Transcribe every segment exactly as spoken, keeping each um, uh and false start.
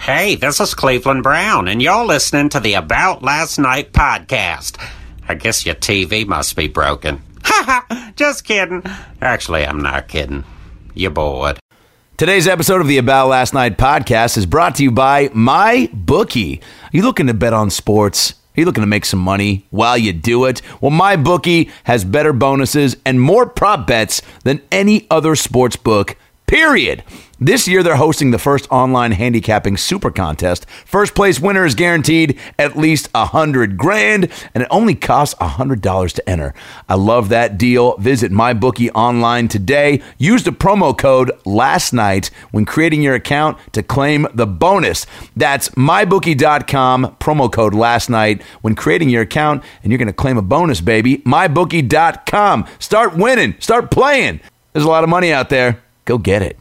Hey, this is Cleveland Brown, and you're listening to the About Last Night podcast. I guess your T V must be broken. Ha ha! Just kidding. Actually, I'm not kidding. You're bored. Today's episode of the About Last Night podcast is brought to you by MyBookie. Are you looking to bet on sports? Are you looking to make some money while you do it? Well, MyBookie has better bonuses and more prop bets than any other sports book, period. This year, they're hosting the first online handicapping super contest. First place winner is guaranteed at least a hundred grand, and it only costs a hundred dollars to enter. I love that deal. Visit MyBookie online today. Use the promo code last night when creating your account to claim the bonus. That's my bookie dot com, promo code last night when creating your account, and you're going to claim a bonus, baby. my bookie dot com. Start winning. Start playing. There's a lot of money out there. Go get it.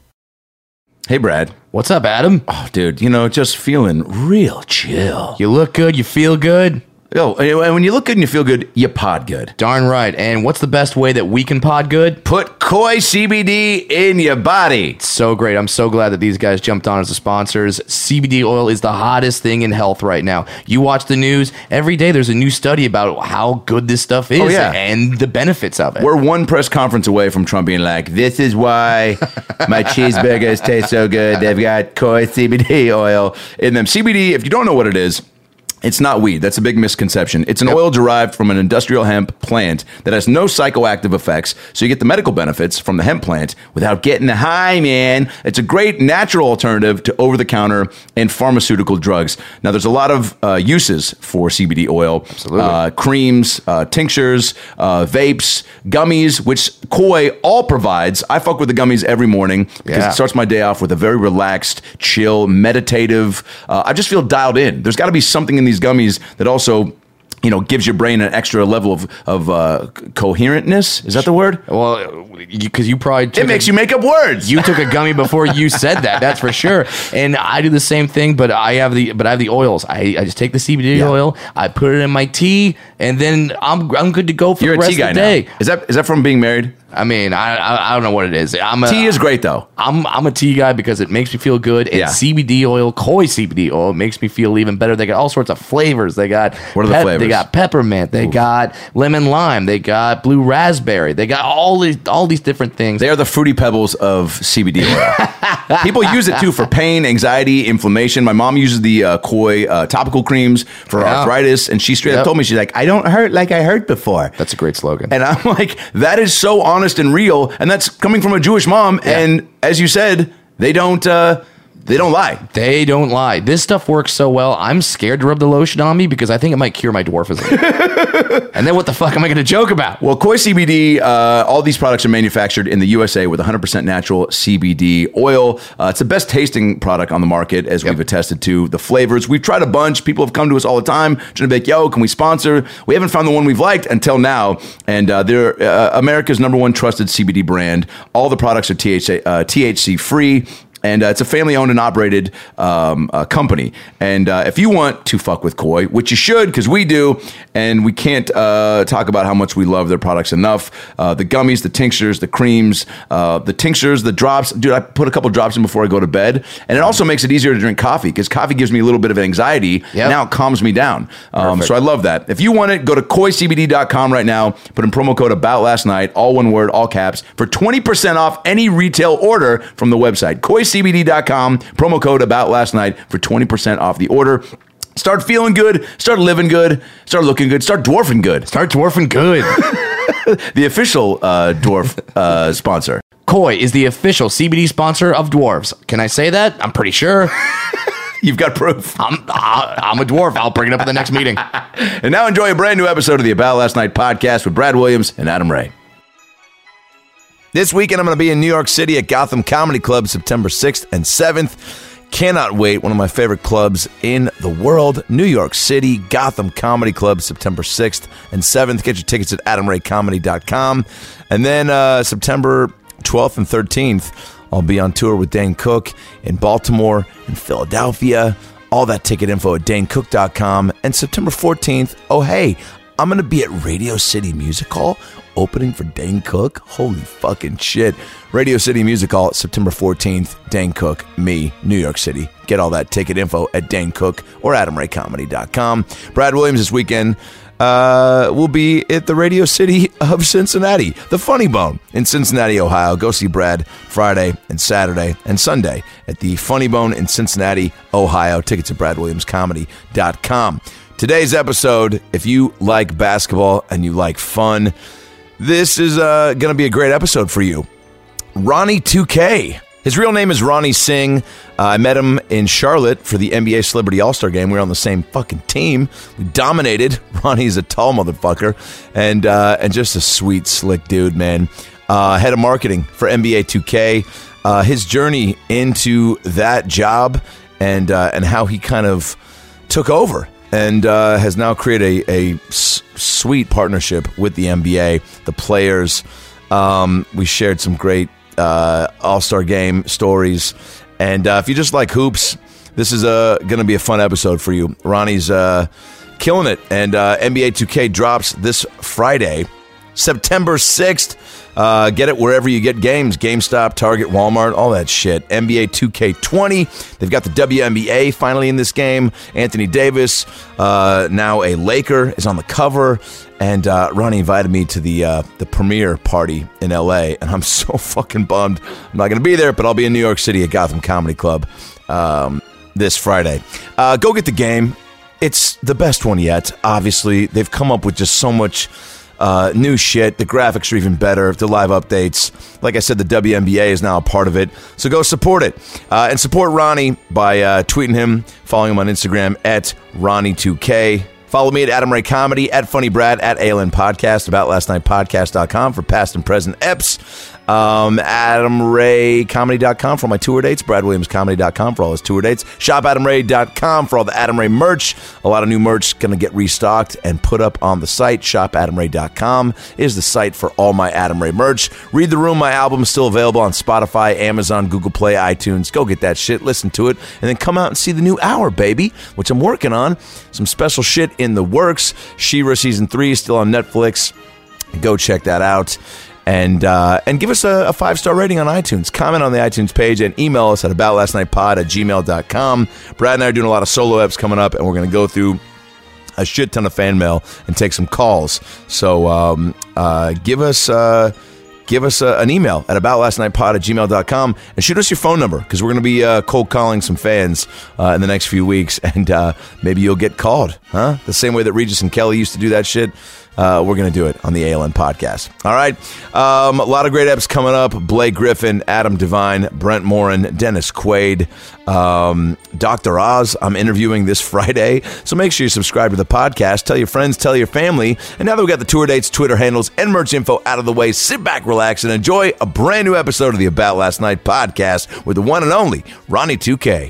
Hey, Brad. What's up, Adam? Oh, dude, you know, just feeling real chill. You look good, you feel good. Oh, and when you look good and you feel good, you pod good. Darn right. And what's the best way that we can pod good? Put Koi C B D in your body. It's so great. I'm so glad that these guys jumped on as the sponsors. C B D oil is the hottest thing in health right now. You watch the news, every day there's a new study about how good this stuff is oh, yeah. and the benefits of it. We're one press conference away from Trump being like, this is why my cheeseburgers taste so good. They've got Koi C B D oil in them. C B D, if you don't know what it is, it's not weed. That's a big misconception. It's an yep. oil derived from an industrial hemp plant that has no psychoactive effects, so you get the medical benefits from the hemp plant without getting high, man. It's a great natural alternative to over-the-counter and pharmaceutical drugs. Now, there's a lot of uh, uses for C B D oil. Absolutely. Uh, creams, uh, tinctures, uh, vapes, gummies, which Koi all provides. I fuck with the gummies every morning because yeah. it starts my day off with a very relaxed, chill, meditative. Uh, I just feel dialed in. There's got to be something in these gummies that also, you know, gives your brain an extra level of of uh, coherentness. Is that the word? Well, because you, you probably took it makes a, you make up words. You took a gummy before you said that. That's for sure. And I do the same thing, but I have the but I have the oils. I, I just take the C B D yeah. oil, I put it in my tea, and then I'm I'm good to go for You're the rest a tea guy of the day. Now. Is that is that from being married? I mean, I, I I don't know what it is. I'm a, tea is great though. I'm I'm a tea guy because it makes me feel good. And yeah. C B D oil, Koi C B D oil, makes me feel even better. They got all sorts of flavors. They got what are the flavors? They got peppermint. They Oof. got lemon lime. They got blue raspberry. They got all these all these different things. They are the Fruity Pebbles of C B D oil. People use it too for pain, anxiety, inflammation. My mom uses the uh, Koi uh, topical creams for yeah. arthritis, and she straight yep. up told me, she's like, I don't hurt like I hurt before. That's a great slogan. And I'm like, that is so honest and real, and that's coming from a Jewish mom. Yeah. And as you said, they don't uh, they don't lie. They don't lie. This stuff works so well. I'm scared to rub the lotion on me because I think it might cure my dwarfism. And then what the fuck am I going to joke about? Well, Koi C B D, uh, all these products are manufactured in the U S A with one hundred percent natural C B D oil. Uh, it's the best tasting product on the market, as yep. we've attested to. The flavors, we've tried a bunch. People have come to us all the time trying to be like, yo, can we sponsor? We haven't found the one we've liked until now. And uh, they're uh, America's number one trusted C B D brand. All the products are T H C, uh, T H C free. And uh, it's a family-owned and operated um, uh, company. And uh, if you want to fuck with Koi, which you should, because we do, and we can't uh, talk about how much we love their products enough. Uh, the gummies, the tinctures, the creams, uh, the tinctures, the drops. Dude, I put a couple drops in before I go to bed. And it also makes it easier to drink coffee, because coffee gives me a little bit of anxiety. Yep. Now it calms me down. Um, so I love that. If you want it, go to koi c b d dot com right now. Put in promo code About Last Night, all one word, all caps, for twenty percent off any retail order from the website. koi c b d dot com, promo code About Last Night for twenty percent off the order. Start feeling good, start living good, start looking good, start dwarfing good. Start dwarfing good. The official uh, dwarf uh, sponsor. Koi is the official C B D sponsor of dwarves. Can I say that? I'm pretty sure. You've got proof. I'm I'm a dwarf. I'll bring it up at the next meeting. And now enjoy a brand new episode of the About Last Night podcast with Brad Williams and Adam Ray. This weekend, I'm going to be in New York City at Gotham Comedy Club September sixth and seventh. Cannot wait. One of my favorite clubs in the world. New York City, Gotham Comedy Club September sixth and seventh. Get your tickets at adam ray comedy dot com. And then uh, September twelfth and thirteenth, I'll be on tour with Dane Cook in Baltimore and Philadelphia. All that ticket info at dane cook dot com. And September fourteenth, oh hey, I'm going to be at Radio City Music Hall opening for Dane Cook. Holy fucking shit. Radio City Music Hall, September fourteenth. Dane Cook, me, New York City. Get all that ticket info at Dane Cook or adam ray comedy dot com. Brad Williams this weekend uh, will be at the Radio City of Cincinnati, the Funny Bone in Cincinnati, Ohio. Go see Brad Friday and Saturday and Sunday at the Funny Bone in Cincinnati, Ohio. Tickets at brad williams comedy dot com. Today's episode, if you like basketball and you like fun, this is uh, going to be a great episode for you. Ronnie two K. His real name is Ronnie Singh. Uh, I met him in Charlotte for the N B A Celebrity All-Star Game. We were on the same fucking team. We dominated. Ronnie's a tall motherfucker and uh, and just a sweet, slick dude, man. Uh, head of marketing for N B A two K. Uh, his journey into that job and uh, and how he kind of took over and uh, has now created a, a s- sweet partnership with the N B A, the players. Um, we shared some great uh, All-Star Game stories. And uh, if you just like hoops, this is uh, going to be a fun episode for you. Ronnie's uh, killing it. And uh, N B A two K drops this Friday, September sixth. Uh, get it wherever you get games. GameStop, Target, Walmart, all that shit. N B A two K twenty. They've got the W N B A finally in this game. Anthony Davis, uh, now a Laker, is on the cover. And uh, Ronnie invited me to the uh, the premiere party in L A. And I'm so fucking bummed. I'm not going to be there, but I'll be in New York City at Gotham Comedy Club um, this Friday. Uh, go get the game. It's the best one yet. Obviously, they've come up with just so much Uh, new shit. The graphics are even better. The live updates. Like I said, the W N B A is now a part of it. So go support it. Uh, and support Ronnie by uh, tweeting him, following him on Instagram at Ronnie two K. Follow me at Adam Ray Comedy, at Funny Brad, at A L N Podcast, about last night podcast dot com for past and present eps. Um, adam ray comedy dot com for all my tour dates. brad williams comedy dot com for all his tour dates. shop adam ray dot com for all the Adam Ray merch. A lot of new merch going to get restocked and put up on the site. shop adam ray dot com is the site for all my Adam Ray merch. Read the Room, my album is still available on Spotify, Amazon, Google Play, iTunes. Go get that shit, listen to it, and then come out and see the new hour, baby, which I'm working on. Some special shit in the works. She-Ra Season three is still on Netflix. Go check that out. And uh, and give us a, a five-star rating on iTunes. Comment on the iTunes page and email us at about last night pod at gmail dot com. Brad and I are doing a lot of solo eps coming up, and we're going to go through a shit ton of fan mail and take some calls. So um, uh, give us uh, give us uh, an email at about last night pod at gmail dot com and shoot us your phone number, because we're going to be uh, cold calling some fans uh, in the next few weeks, and uh, maybe you'll get called, huh? The same way that Regis and Kelly used to do that shit. Uh, we're going to do it on the A L N podcast. All right. Um, a lot of great eps coming up. Blake Griffin, Adam Devine, Brent Morin, Dennis Quaid, um, Doctor Oz. I'm interviewing this Friday. So make sure you subscribe to the podcast. Tell your friends, tell your family. And now that we've got the tour dates, Twitter handles, and merch info out of the way, sit back, relax, and enjoy a brand new episode of the About Last Night podcast with the one and only Ronnie two K.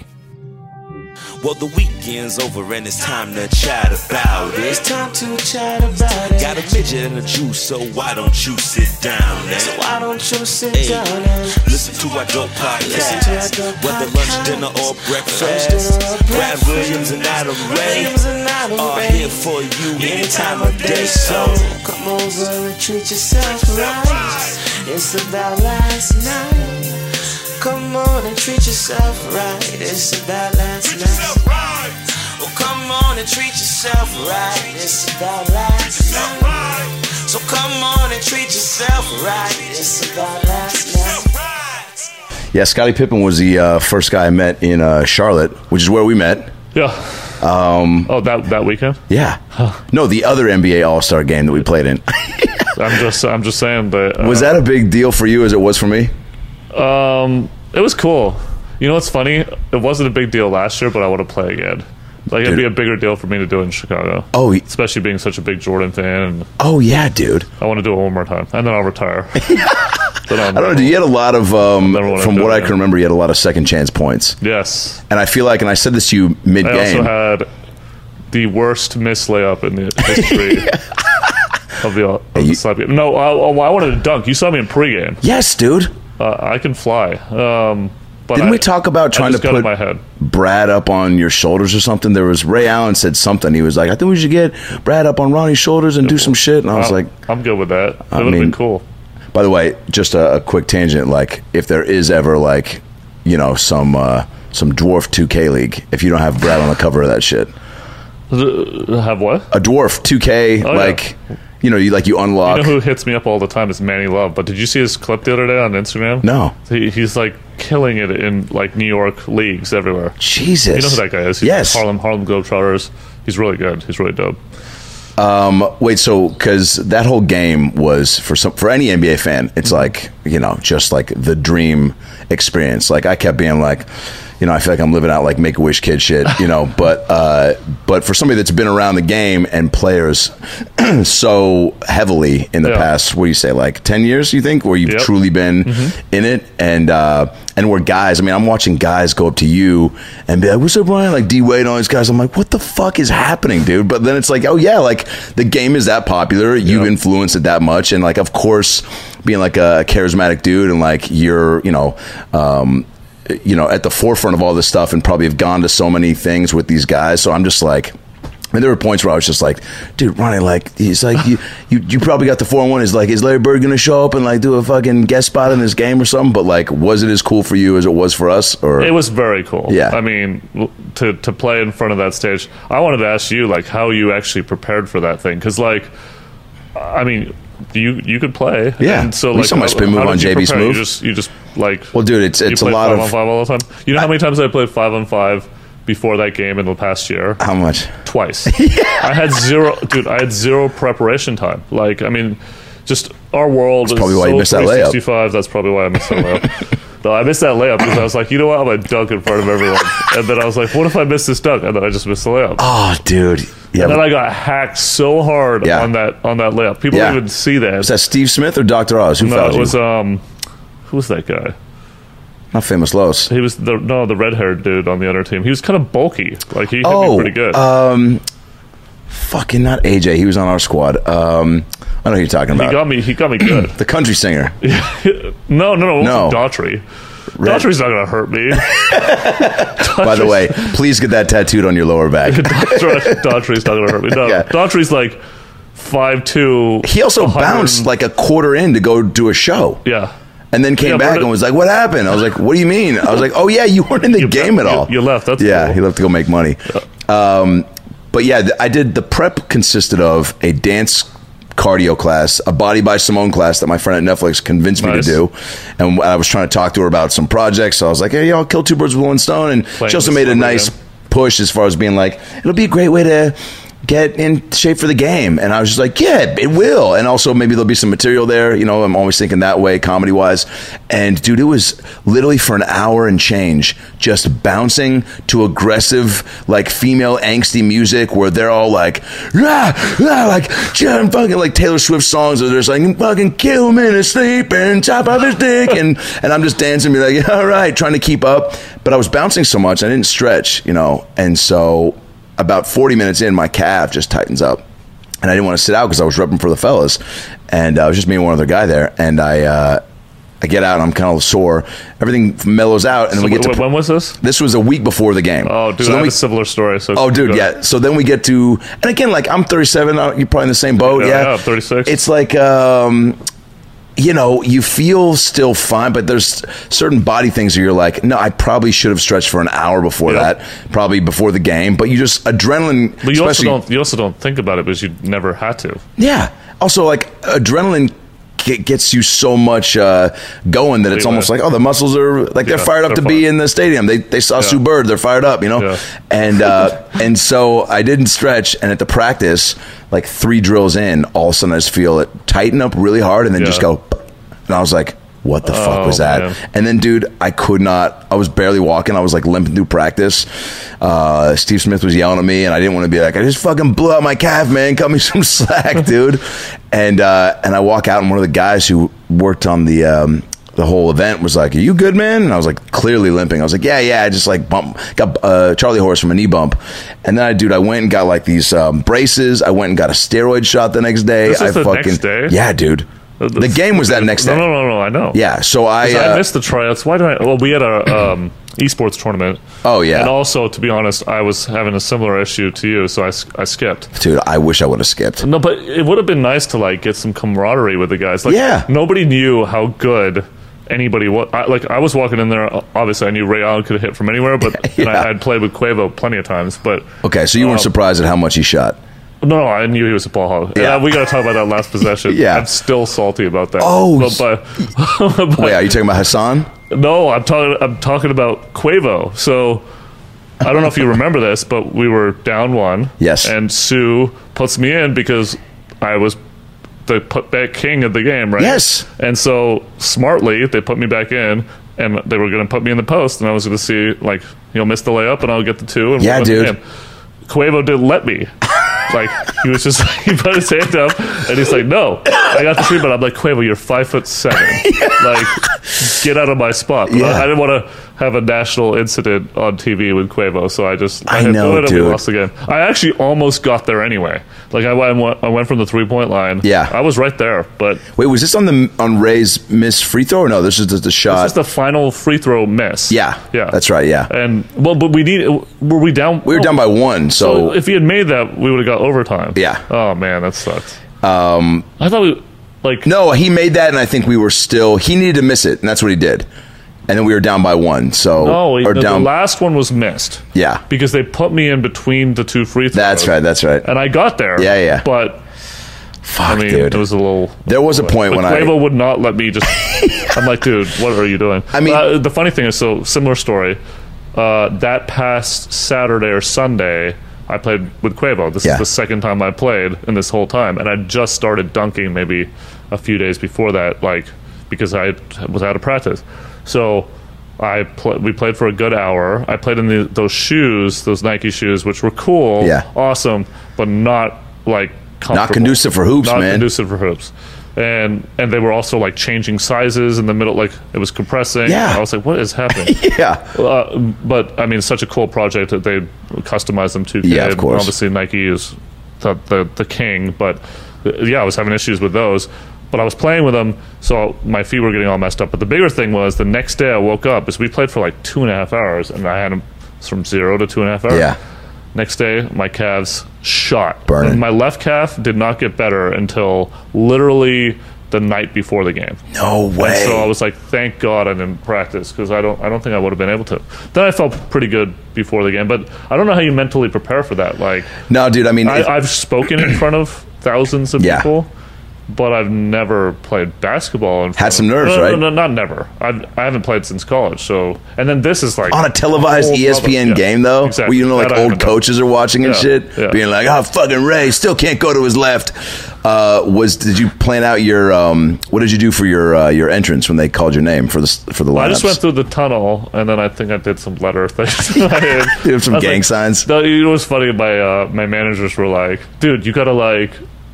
Well, the weekend's over and it's time to chat about it. It's time to chat about it. Got a midget and a juice, so why don't you sit down and so why don't you sit hey, down and listen to our dope podcast. Dope Whether podcast. lunch, dinner, or breakfast. Dinner or Brad breakfast. Williams and Adam Ray and Adam are Ray. here for you any time of day. So come over and treat yourself right. It's about last night. Come on and treat yourself right. It's about last treat night. Right. Oh, come on and treat yourself right. It's about last night. Right. So come on and treat yourself right. It's about last night. Right. Yeah, Scottie Pippen was the uh, first guy I met in uh, Charlotte, which is where we met. Yeah. Um, oh, that that weekend? Yeah. Huh. No, the other N B A All-Star game that we played in. I'm just I'm just saying, but uh, was that a big deal for you as it was for me? Um, it was cool. You know what's funny? It wasn't a big deal last year, but I want to play again. Like, dude, it'd be a bigger deal for me to do it in Chicago. Oh, especially being such a big Jordan fan. And oh yeah, dude. I want to do it one more time, and then I'll retire. Then I don't know. You had a lot of, um, from what I can remember, you had a lot of second chance points. Yes. And I feel like, and I said this to you mid game. I also had the worst missed layup in the history. Of the, of the slap game. No, I, I wanted to dunk. You saw me in pregame. Yes, dude. Uh, I can fly. Um, But Didn't I, we talk about trying to got put in my head. Brad up on your shoulders or something? There was Ray Allen said something. He was like, I think we should get Brad up on Ronnie's shoulders and do some shit. And I was I'm, like, I'm good with that. That I would have mean, been cool. By the way, just a, a quick tangent. Like, if there is ever like, you know, some uh, some dwarf two K league, if you don't have Brad on the cover of that shit, Have what? a dwarf two K, Oh, like, yeah. you know, you like you unlock. You know who hits me up all the time is Manny Love. But did you see his clip the other day on Instagram? No. He, he's like killing it in like New York leagues everywhere. Jesus. You know who that guy is? He's Yes. Harlem Harlem Globetrotters. He's really good. He's really dope. Um, wait, so because that whole game was for some for any N B A fan, it's like, you know, just like the dream experience. Like I kept being like, you know, I feel like I'm living out like Make a Wish kid shit, you know. But uh, but for somebody that's been around the game and players so heavily in the Yeah. past, what do you say, like ten years? You think, where you've Yep. truly been in it, and uh, and where guys, I mean, I'm watching guys go up to you and be like, "What's up, Ryan?" Like D Wade and all these guys. I'm like, "What the fuck is happening, dude?" But then it's like, oh yeah, like the game is that popular. You've Yep. influenced it that much, and like, of course, being like a charismatic dude and like you're, you know. Um, you know, at the forefront of all this stuff and probably have gone to so many things with these guys. So I'm just like, I mean, there were points where I was just like, dude, Ronnie, like, he's like, you, you, you probably got the four and one. Is like, is Larry Bird going to show up and like do a fucking guest spot in this game or something? But like, was it as cool for you as it was for us? Or It was very cool. Yeah. I mean, l- to to play in front of that stage, I wanted to ask you like how you actually prepared for that thing, because like, I mean, you you could play. Yeah. And so We like, saw my how- spin move how on did you J B's prepare? move. You just you just like. Well, dude, it's you it's a played lot five of on five all the time. You know how many times I played five on five before that game in the past year? how much? Twice. I had zero, dude. I had zero preparation time. Like, I mean, just our world is probably why you so missed that layup. three sixty-five. That's probably why I missed that layup. No, I missed that layup because I was like, you know what? I'm gonna dunk in front of everyone. And then I was like, what if I miss this dunk? And then I just missed the layup. Oh, dude. Yeah. And then I got hacked so hard Yeah. on that on that layup. People Yeah. didn't even see that. Was that Steve Smith or Doctor Oz? Who no, fouled it was you? um, who was that guy? Not Famous Los. He was the no the red haired dude on the other team. He was kind of bulky. Like he hit Oh, me pretty good. um, fucking not A J. He was on our squad. Um, I know who you're talking he about. got me. He got me good. The country singer. no, no, no. It No. wasn't Daughtry. Red- Daughtry's not gonna hurt me. By the way, please get that tattooed on your lower back. Daughtry's not gonna hurt me. No, Yeah. Daughtry's like five two. He also bounced like a quarter in to go do a show. yeah. And then came Yeah, back where did- and was like, "What happened?" I was like, "What do you mean?" I was like, "Oh yeah, you weren't in the You- game at you- all. you left, that's yeah, cool. he left to go make money." Um, but yeah, th- I did. The prep consisted of a dance cardio class, a Body by Simone class that my friend at Netflix convinced me to Nice. do, and I was trying to talk to her about some projects. So I was like, "Hey, y'all, kill two birds with one stone." And Playing she also the made a celebrity nice game. push as far as being like, "It'll be a great way to." Get in shape for the game. And I was just like, yeah, it will. And also maybe there'll be some material there. You know, I'm always thinking that way, comedy wise. And dude, it was literally for an hour and change, just bouncing to aggressive, like female angsty music where they're all like, ah, ah, like, John fucking like Taylor Swift songs where they're just like, fucking kill him in his sleep and chop off his dick. And, and I'm just dancing, be like, all right, trying to keep up. But I was bouncing so much, I didn't stretch, you know. And so about forty minutes in, my calf just tightens up. And I didn't want to sit out because I was repping for the fellas. And uh, I was just me and one other guy there. And I uh, I get out and I'm kind of sore. Everything mellows out. And then So we get w- to... when was this? This was a week before the game. Oh, dude, So I then have we- a similar story. So Oh, dude, go ahead. yeah. So then we get to... And again, like, I'm thirty-seven. uh, You're probably in the same boat. Yeah, Yeah, yeah, I'm thirty-six. It's like... um you know, you feel still fine, but there's certain body things where you're like, no, I probably should have stretched for an hour before Yep. that, probably before the game. But you just adrenaline, But you also especially, don't. You also don't think about it because you never had to. yeah. Also, like adrenaline ge- gets you so much uh, going that it's Yeah. almost like, oh, the muscles are like they're Yeah, fired up they're to be fine. in the stadium. They they saw Yeah. Sue Bird, they're fired up, you know. Yeah. And uh, and so I didn't stretch, and at the practice, like three drills in, all of a sudden I just feel it tighten up really hard, and then Yeah. just go. And I was like, what the fuck Oh, was that? man. And then, dude, I could not. I was barely walking. I was like limping through practice. Uh, Steve Smith was yelling at me, and I didn't want to be like, I just fucking blew out my calf, man. Cut me some slack, dude. And uh, and I walk out, and one of the guys who worked on the um, the whole event was like, "Are you good, man?" And I was like, clearly limping. I was like, "Yeah, yeah." I just like bump, got uh, Charlie horse from a knee bump, and then I, dude, I went and got like these um, braces. I went and got a steroid shot the next day. This was I the fucking next day? yeah, dude. The game was that next day. No, no, no, no. I know. Yeah. So I uh, I missed the tryouts. Why did I? Well, we had a um, esports tournament. Oh yeah. And also, to be honest, I was having a similar issue to you, so I, I skipped. Dude, I wish I would have skipped. No, but it would have been nice to like get some camaraderie with the guys. Like, yeah. Nobody knew how good anybody was. I, like I was walking in there. Obviously, I knew Ray Allen could hit from anywhere, but yeah. and I, I'd played with Quavo plenty of times. But okay, so you weren't um, surprised at how much he shot. No, no, I knew he was a ball hog. Yeah. Uh, we got to talk about that last possession. yeah. I'm still salty about that. Oh. But, but, but, wait, are you talking about Hassan? No, I'm talking I'm talking about Quavo. So, I don't know if you remember this, but we were down one. Yes. And Sue puts me in because I was the putback king of the game, right? Yes. And so, smartly, they put me back in, and they were going to put me in the post, and I was going to see, like, he'll miss the layup, and I'll get the two. And yeah, we'll dude. The game. Quavo didn't let me. Like, he was just, he put his hand up, and he's like, no, I got the three, but I'm like, Quavo, you're five foot seven. yeah. Like, get out of my spot. But yeah. I, I didn't want to have a national incident on T V with Quavo, so I just, I, I had know, it and dude. we lost again. I actually almost got there anyway. Like, I went, I went from the three-point line. Yeah. I was right there, but. Wait, was this on the on Ray's missed free throw, or no, this is just the shot? This is the final free throw miss. Yeah. Yeah. That's right, yeah. And, well, but we need, were we down? We were oh, down by one, so. so if he had made that, we would have got overtime. Yeah. Oh, man, that sucks. Um, I thought we, like... No, he made that, and I think we were still... He needed to miss it, and that's what he did. And then we were down by one, so... No, or the, down, the last one was missed. Yeah. Because they put me in between the two free throws. That's right, that's right. And I got there. Yeah, yeah. But... Fuck, I mean, dude. it was a little... There was a point but when Quavo I... Quavo would not let me just... I'm like, dude, what are you doing? I mean... Uh, the funny thing is, so, similar story. Uh, that past Saturday or Sunday... I played with Quavo. This yeah. is the second time I played in this whole time, and I just started dunking maybe a few days before that, like because I was out of practice. So I pl- we played for a good hour. I played in the, those shoes, those Nike shoes, which were cool, yeah. awesome, but not like comfortable. Not conducive for hoops, not man. Not conducive for hoops. And and they were also like changing sizes in the middle, like it was compressing. Yeah. I was like, what is happening? yeah. Uh, but I mean, such a cool project that they customized them to. Yeah, of course. Obviously, Nike is the, the the king, but uh, yeah, I was having issues with those. But I was playing with them, so my feet were getting all messed up. But the bigger thing was the next day I woke up, is we played for like two and a half hours, and I had them from zero to two and a half hours. Yeah. Next day, my calves shot. Burning. And my left calf did not get better until literally the night before the game. No way. And so I was like, thank God I didn't practice, because I don't I don't think I would have been able to. Then I felt pretty good before the game, but I don't know how you mentally prepare for that. Like, no, dude, I mean... I, if, I've spoken in front of thousands of yeah. people, but I've never played basketball. In front Had some of, nerves, no, no, right? No, no, not never. I've, I haven't played since college. So, and then this is like on a televised a E S P N yeah, game, though, exactly. where you know, like That I old haven't coaches done. are watching and Yeah, shit, yeah. being like, "Oh, fucking Ray still can't go to his left." Uh, was did you plan out your? Um, what did you do for your uh, your entrance when they called your name for the for the lineups? Well, I just went through the tunnel, and then I think I did some letter things. I had, you have some I was gang like, signs. No, you know what's funny? My uh, my managers were like, "Dude, you gotta like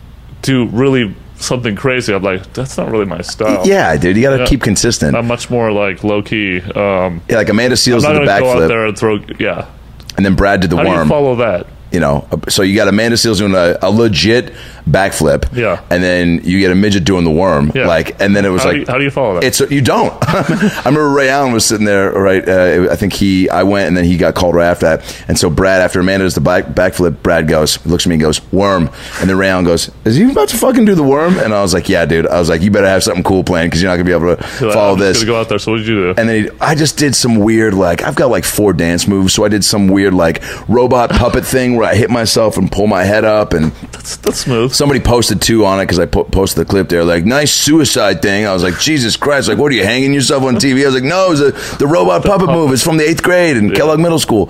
do really." Something crazy. I'm like, that's not really my style. Yeah, dude, you got to Yeah. keep consistent. I'm much more like low key. Um, yeah, like Amanda Seals I'm did not the gonna go out backflip, there and throw. Yeah. and then Brad did the How do worm. you follow that? You know, so you got Amanda Seals doing a, a legit backflip, Yeah. and then you get a midget doing the worm, Yeah. like, and then it was How, like, do you, how do you follow that? It's you don't. I remember Ray Allen was sitting there, right? Uh, I think he, I went, and then he got called right after that. And so Brad, after Amanda does the back backflip, Brad goes, looks at me, and goes worm, and then Ray Allen goes, "Is he about to fucking do the worm?" And I was like, "Yeah, dude." I was like, "You better have something cool planned because you're not gonna be able to So follow I'm this." Just gonna go out there. So what did you do? And then he, I just did some weird, like, I've got like four dance moves, so I did some weird like robot puppet thing where I hit myself and pull my head up, and that's that's smooth. somebody posted two on it because I po- posted the clip there, like, "Nice suicide thing." I was like, Jesus Christ, like, what are you hanging yourself on T V? I was like, no, it was a, the robot puppet move. It's from the eighth grade in Yeah. Kellogg Middle School.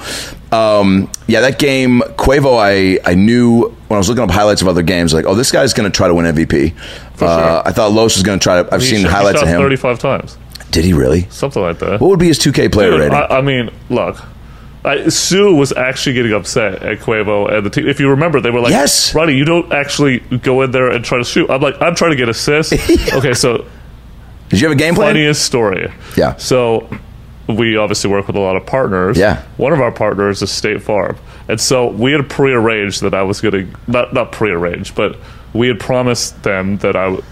Um, yeah, that game, Quavo, I, I knew when I was looking up highlights of other games, like, oh, this guy's going to try to win M V P. For uh, sure. I thought Los was going to try to, I've He seen shot- he highlights shot of him. thirty-five times. Did he really? Something like that. What would be his two K player Dude, rating? I, I mean, look. I, Sue was actually getting upset at Quavo and the team. If you remember, they were like, Yes. Roddy, you don't actually go in there and try to shoot." I'm like, I'm trying to get assists. Yeah. Okay, so Did you have a game plan? funniest story. Yeah. So we obviously work with a lot of partners. Yeah. One of our partners is State Farm. And so we had prearranged that I was going to, not, not prearranged, but we had promised them that I would, like,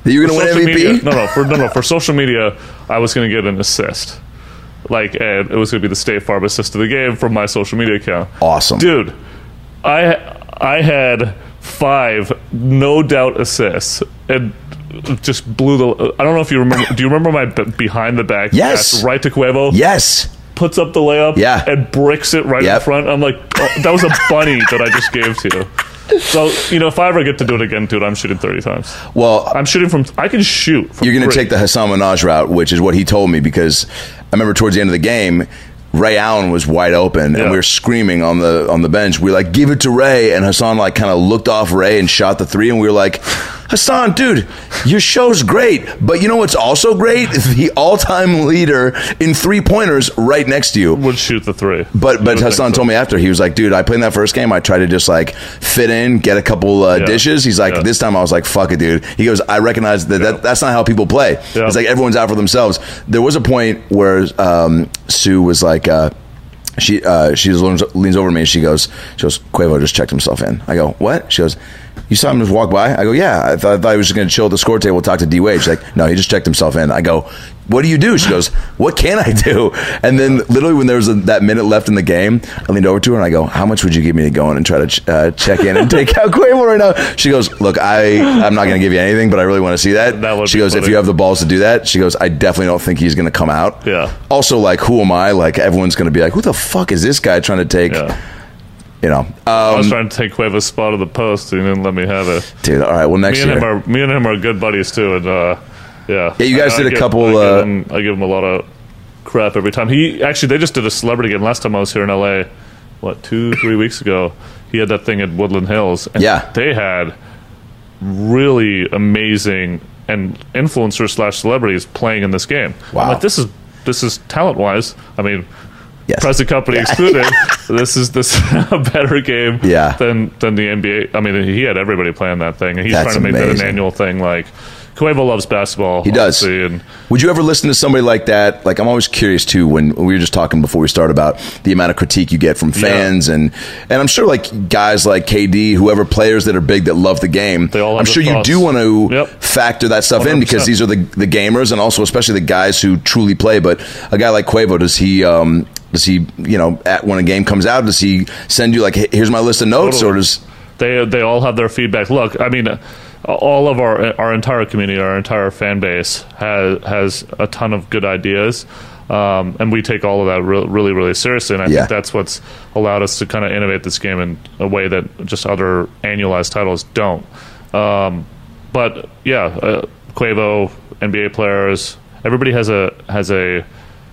That you're going to For win social M V P? media- no, no, for no, no. For social media, I was going to get an assist. Like, and it was going to be the State Farm assist of the game from my social media account. Awesome. Dude, I I had five no doubt assists and just blew the. I don't know if you remember. Do you remember my b- behind the back Yes. pass right to Cuevo? Yes. Puts up the layup. Yeah. And bricks it right Yep. in front. I'm like, oh, that was a bunny that I just gave to you. So, you know, if I ever get to do it again, dude, I'm shooting thirty times. Well, I'm shooting from. I can shoot. From you're going to three. take the Hassan Minaj route, which is what he told me, because I remember towards the end of the game, Ray Allen was wide open, Yeah. and we were screaming on the on the bench. We were like, "Give it to Ray," and Hassan like kind of looked off Ray and shot the three, and we were like, "Hassan, dude, your show's great, but you know what's also great? The all-time leader in three pointers right next to you." would shoot the three. But You but would Hassan think so. told me after, he was like, dude, I played in that first game. I tried to just like fit in, get a couple uh, Yeah. dishes. He's like, Yeah. this time I was like, fuck it, dude. He goes, I recognize that, Yeah. that that's not how people play. Yeah. It's like everyone's out for themselves. There was a point where um, Sue was like, uh, she uh, she just leans, leans over to me and she goes, she goes, Cuevo just checked himself in. I go, what? She goes, you saw him just walk by? I go, yeah. I thought, I thought he was just going to chill at the score table, talk to D Wade. She's like, no, he just checked himself in. I go, what do you do? She goes, what can I do? And then literally when there was a, that minute left in the game, I leaned over to her and I go, how much would you give me to go in and try to ch- uh, check in and take out Cuevo right now? She goes, look, I, I'm not going to give you anything, but I really want to see that. That would She be goes, if funny. you have the balls to do that, she goes, I definitely don't think he's going to come out. Yeah. Also, like, who am I? Like, everyone's going to be like, who the fuck is this guy trying to take, Yeah. you know? I was Um, trying to take Cuevo's spot of the post, and he didn't let me have it. dude, all right, well, next Me and year. him are me and him are good buddies too, and uh, yeah. Yeah, you guys I- did I a give- couple, I give, uh, him, I give him a lot of crap every time. He actually they just did a celebrity game last time I was here in L A. What two three weeks ago? He had that thing at Woodland Hills, and Yeah. they had really amazing and influencers slash celebrities playing in this game. Wow. I'm like, this is this is talent wise. I mean. Yes. Present company excluded. This is this a better game Yeah. than than the N B A. I mean, he had everybody playing that thing, and he's That's trying to make that amazing. an annual thing. Like, Cuevo loves basketball. He does. obviously, And Would you ever listen to somebody like that? Like, I'm always curious too. When we were just talking before we start about the amount of critique you get from fans, and and I'm sure like guys like K D, whoever players that are big that love the game. They all have I'm their sure you thoughts. do want to Yep. factor that stuff in one hundred because percent. these are the the gamers, and also especially the guys who truly play. But a guy like Cuevo, does he? Um, does he? You know, at, when a game comes out, does he send you like, "Hey, here's my list of notes," Totally. or does? they they all have their feedback. Look, I mean, uh, all of our our entire community, our entire fan base has has a ton of good ideas. Um, and we take all of that re- really, really seriously. And I Yeah. think that's what's allowed us to kind of innovate this game in a way that just other annualized titles don't. Um, but yeah, uh, Cuevo, N B A players, everybody has a has a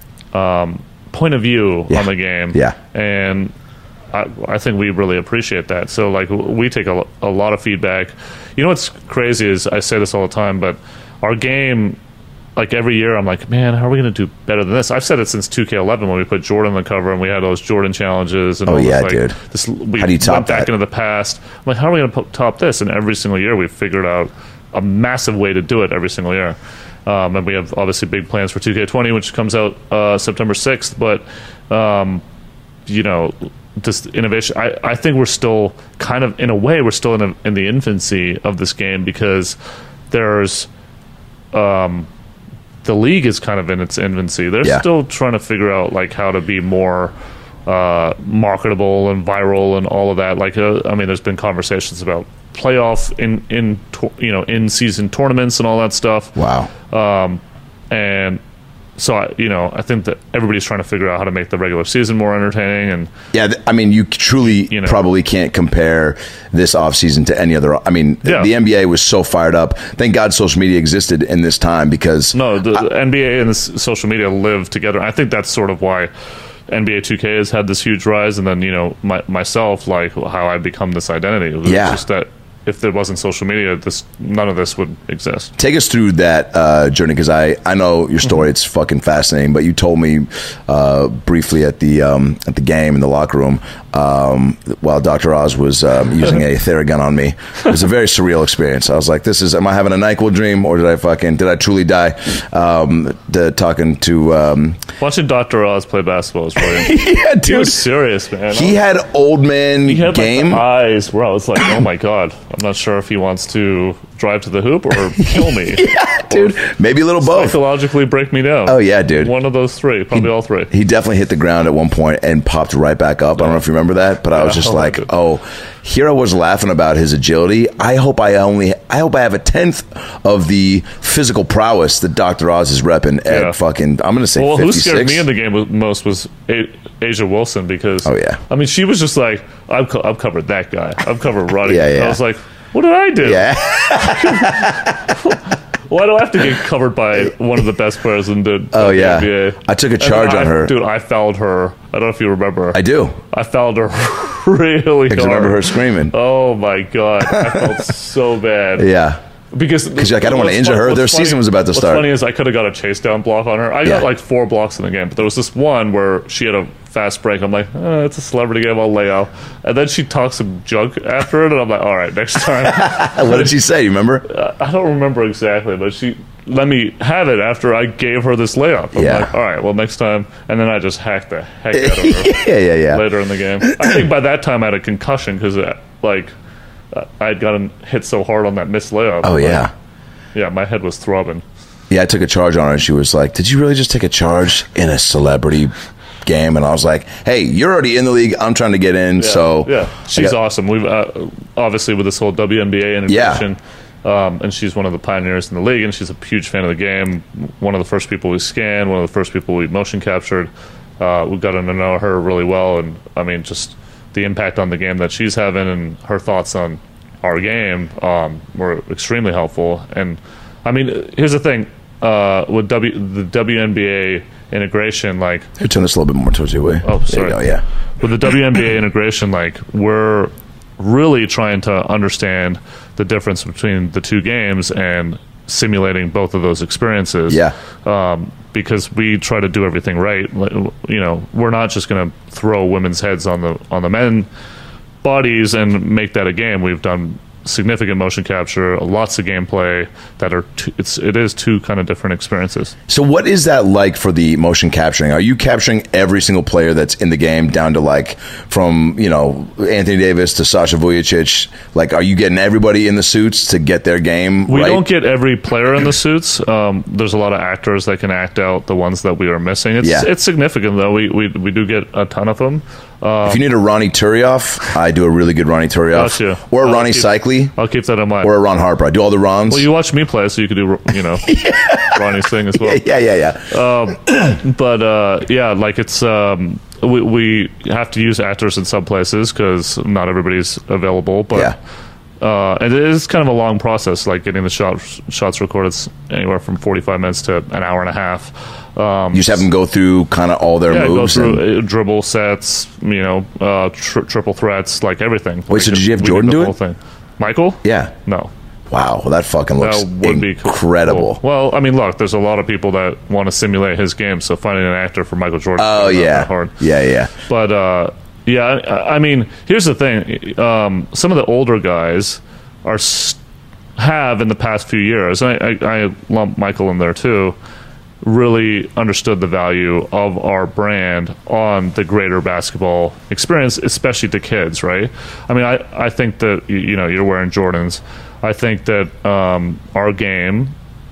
um, point of view Yeah. on the game. Yeah. And I, I think we really appreciate that. So, like, w- we take a, lo- a lot of feedback. You know what's crazy is I say this all the time, but our game, like every year, I'm like, man, how are we going to do better than this? I've said it since two K eleven when we put Jordan on the cover and we had those Jordan challenges. And Oh, all yeah, this, dude. This, we How do you top went back that? into the past. I'm like, how are we going to top this? And every single year, we've figured out a massive way to do it every single year. Um, and we have obviously big plans for two K twenty, which comes out uh, September sixth. But, um, you know, just innovation. I, I think we're still kind of, in a way, we're still in, a, in the infancy of this game because there's, um, the league is kind of in its infancy. They're Yeah. still trying to figure out like how to be more uh, marketable and viral and all of that. Like, uh, I mean, there's been conversations about playoff in in to- you know in season tournaments and all that stuff. Wow. Um, and so I, you know, I think that everybody's trying to figure out how to make the regular season more entertaining. And Yeah, th- I mean, you truly You know. probably can't compare this offseason to any other. I mean, Yeah. the N B A was so fired up. Thank God social media existed in this time because no, the, the N B A and the s- social media live together. I think that's sort of why N B A two K has had this huge rise. And then, you know, my, myself, like how I become this identity. It was Yeah. just that if there wasn't social media, this none of this would exist. take us through that uh, journey because I, I know your Mm-hmm. story. It's fucking fascinating. But you told me uh, briefly at the um, at the game in the locker room um, while Doctor Oz was um, using a Theragun on me. It was a very surreal experience. I was like, "This is am I having a NyQuil dream or did I fucking did I truly die?" Um, the, talking to um, Watching Doctor Oz play basketball is brilliant. yeah, He dude. was serious, man. He had old man He had game. like the eyes where I was like, oh my god, I'm not sure if he wants to drive to the hoop or kill me. Yeah, dude. Maybe a little both. Psychologically break me down. Oh, yeah, dude. One of those three. Probably he, all three. He definitely hit the ground at one point and popped right back up. I don't know if you remember that, but I was just oh, like, oh, here I was laughing about his agility. I hope I only, I hope I have a tenth of the physical prowess that Doctor Oz is repping at Yeah. fucking, I'm going to say Well, fifty-six. who scared me in the game was- most was A- Asia Wilson because, Oh, yeah. I mean, she was just like, I've, co- I've covered that guy. I've covered Roddy. Yeah, yeah. I was like, what did I do? Yeah. Why do I have to get covered by one of the best players in the, Oh, the yeah. N B A? I took a And charge I- on her. Dude, I fouled her. I don't know if you remember. I do. I fouled her really Because hard. I remember her screaming. Oh, my God. I felt so bad. Yeah. Because 'Cause you're like, I don't wanna what's injure fun- her. what's Their funny- season was about to what's start. funny is I could have got a chase down block on her. I got Yeah. like four blocks in the game, but there was this one where she had a fast break. I'm like, eh, it's a celebrity game. I'll lay out. And then she talks some junk after it, and I'm like, all right, next time. What did she say? You remember? I don't remember exactly, but she let me have it after I gave her this layup. I'm Yeah. like, all right, well, next time. And then I just hacked the heck out of her yeah, yeah, yeah. later in the game. I think by that time I had a concussion because, like, I had gotten hit so hard on that missed layup. Oh, Like, yeah. yeah, my head was throbbing. Yeah, I took a charge on her, and she was like, did you really just take a charge in a celebrity game? And I was like, hey, you're already in the league. I'm trying to get in, Yeah, so... yeah, she's I got- awesome. We've uh, obviously with this whole W N B A integration, um, and she's one of the pioneers in the league, and she's a huge fan of the game. One of the first people we scanned, one of the first people we motion captured. Uh, we've gotten to know her really well, and I mean, just the impact on the game that she's having, and her thoughts on our game um, were extremely helpful. And I mean, here's the thing uh, with W the W N B A integration, like. Here, turn this a little bit more towards your way. Oh, sorry. There you go, yeah. With the W N B A integration, like, we're really trying to understand the difference between the two games and simulating both of those experiences. Yeah. Um, because we try to do everything right. Like, you know, we're not just going to throw women's heads on the on the men bodies and make that a game. We've done significant motion capture, lots of gameplay that are two, it's it is two kind of different experiences. So what is that like for the motion capturing? Are you capturing every single player that's in the game down to like from, you know, Anthony Davis to Sasha Vujacic? Like, are you getting everybody in the suits to get their game We right? don't get every player in the suits. Um, there's a lot of actors that can act out the ones that we are missing. It's Yeah. it's significant though. We, we we do get a ton of them. If you need a Ronnie Turioff, I do a really good Ronnie Turioff. Gotcha. Or a I'll Ronnie keep- Cycli. I'll keep that in mind. Or a Ron Harper. I do all the Rons. Well, you watch me play, so you could do you know Ronnie's thing as well. yeah, yeah, yeah, yeah. But uh, yeah, like it's um, we, we have to use actors in some places because not everybody's available. But Yeah. uh, and it is kind of a long process, like getting the shots shots recorded. It's anywhere from forty-five minutes to an hour and a half. Um, You just have them go through kind of all their yeah, go moves. through and- uh, dribble sets, you know, uh, tri- triple threats, like everything. Wait, so We did you have we Jordan the do whole it? Thing. Michael? yeah. No. Wow, well, that fucking looks That would be cool. incredible. Well, I mean, look, there's a lot of people that want to simulate his game, so finding an actor for Michael Jordan Oh is not yeah, that hard. yeah, yeah. But uh, yeah, I, I mean, here's the thing: um, some of the older guys are s- have in the past few years, and I, I, I lump Michael in there too. Really understood the value of our brand on the greater basketball experience, especially to kids, right? I mean, I, I think that, you, you know, you're wearing Jordans. I think that um, our game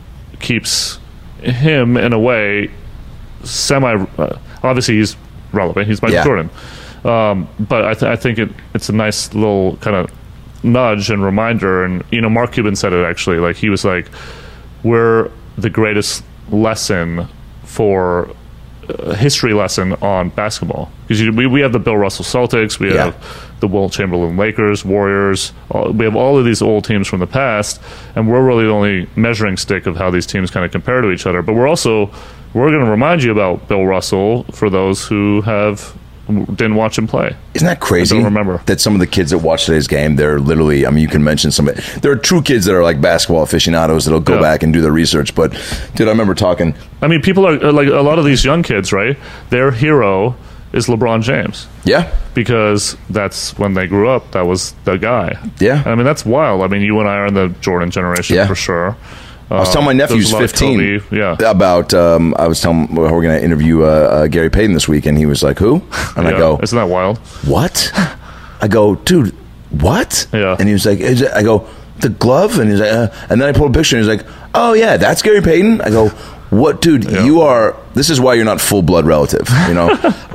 keeps him, in a way, semi... Uh, obviously, he's relevant. He's Michael Yeah. Jordan. Um, but I, th- I think it, it's a nice little kind of nudge and reminder. And, you know, Mark Cuban said it, actually. Like, he was like, we're the greatest lesson for uh, history lesson on basketball, because we, we have the Bill Russell Celtics, we Yeah. have the Wilt Chamberlain Lakers, Warriors, all, we have all of these old teams from the past, and we're really the only measuring stick of how these teams kind of compare to each other. But we're also we're going to remind you about Bill Russell for those who have didn't watch him play. Isn't that crazy? I don't remember. That some of the kids that watch today's game, they're literally, I mean, you can mention some, there are true kids that are like basketball aficionados that'll go Yeah. back and do their research. But, dude, I remember talking, I mean, people are like a lot of these young kids, right? Their hero is LeBron James. yeah, Because that's when they grew up. That was the guy. Yeah. I mean, that's wild. I mean, you and I are in the Jordan generation Yeah. for sure. I was telling my nephew's fifteen Yeah. about, um, I was telling, we're going to interview uh, uh, Gary Payton this week, and he was like, who? And I Yeah. go, Isn't that wild? what? I go, dude, what? Yeah. And he was like, is it? I go, the glove?" And he's like, uh, and then I pulled a picture, and he's like, "Oh yeah, that's Gary Payton." I go, "What, dude? Yeah. You are. This is why you're not full blood relative, you know."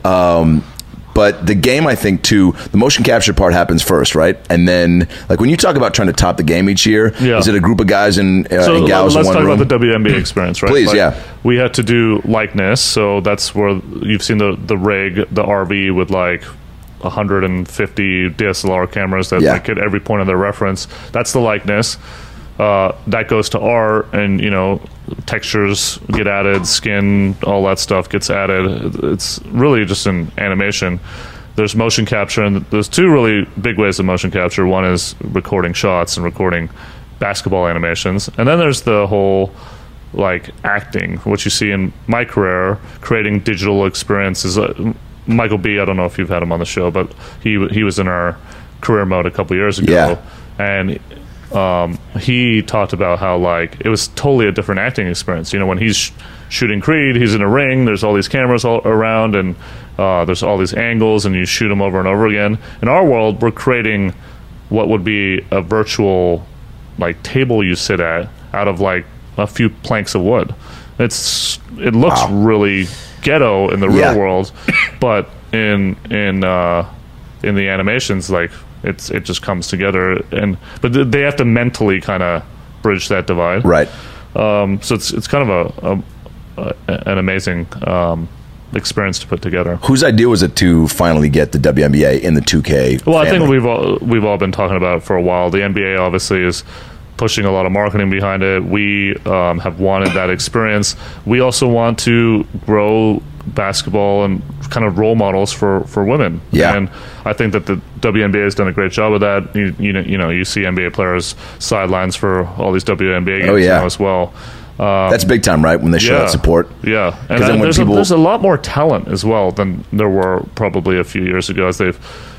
um, But the game, I think, too, the motion capture part happens first, right? And then, like, when you talk about trying to top the game each year, yeah. is it a group of guys and, uh, so and gals let's in one talk room? about the W N B A experience, right? Please, like, yeah. We had to do likeness, so that's where you've seen the, the rig, the R V with, like, one hundred fifty D S L R cameras that Yeah. like, at every point of their reference. That's the likeness. Uh, that goes to art, and, you know, textures get added, skin, all that stuff gets added. It's really just an animation. There's motion capture, and there's two really big ways of motion capture. One is recording shots and recording basketball animations, and then there's the whole like acting, what you see in my career, creating digital experiences. Uh, Michael B, I don't know if you've had him on the show, but he he was in our career mode a couple years ago, Yeah. and um, he talked about how like it was totally a different acting experience. You know, when he's sh- shooting Creed, he's in a ring. There's all these cameras all around, and uh, there's all these angles, and you shoot them over and over again. In our world, we're creating what would be a virtual like table you sit at out of like a few planks of wood. It's it looks Wow. really ghetto in the real Yeah. world, but in in uh, in the animations, like it's it just comes together. And but th- they have to mentally kind of bridge that divide, Right. Um, so it's it's kind of a, a, a an amazing um, experience to put together. Whose idea was it to finally get the W N B A in the two K Well, I think family? we've all, we've all been talking about it for a while. The N B A obviously is pushing a lot of marketing behind it. We um, have wanted that experience. We also want to grow basketball and kind of role models for, for women. Yeah. And I think that the W N B A has done a great job of that. You, you know, you know, you see N B A players sidelines for all these W N B A games Oh, yeah. now as well. That's big time, right? When they show Yeah. that support. Yeah, and then I- when there's, people- a, there's a lot more talent as well than there were probably a few years ago. As they've,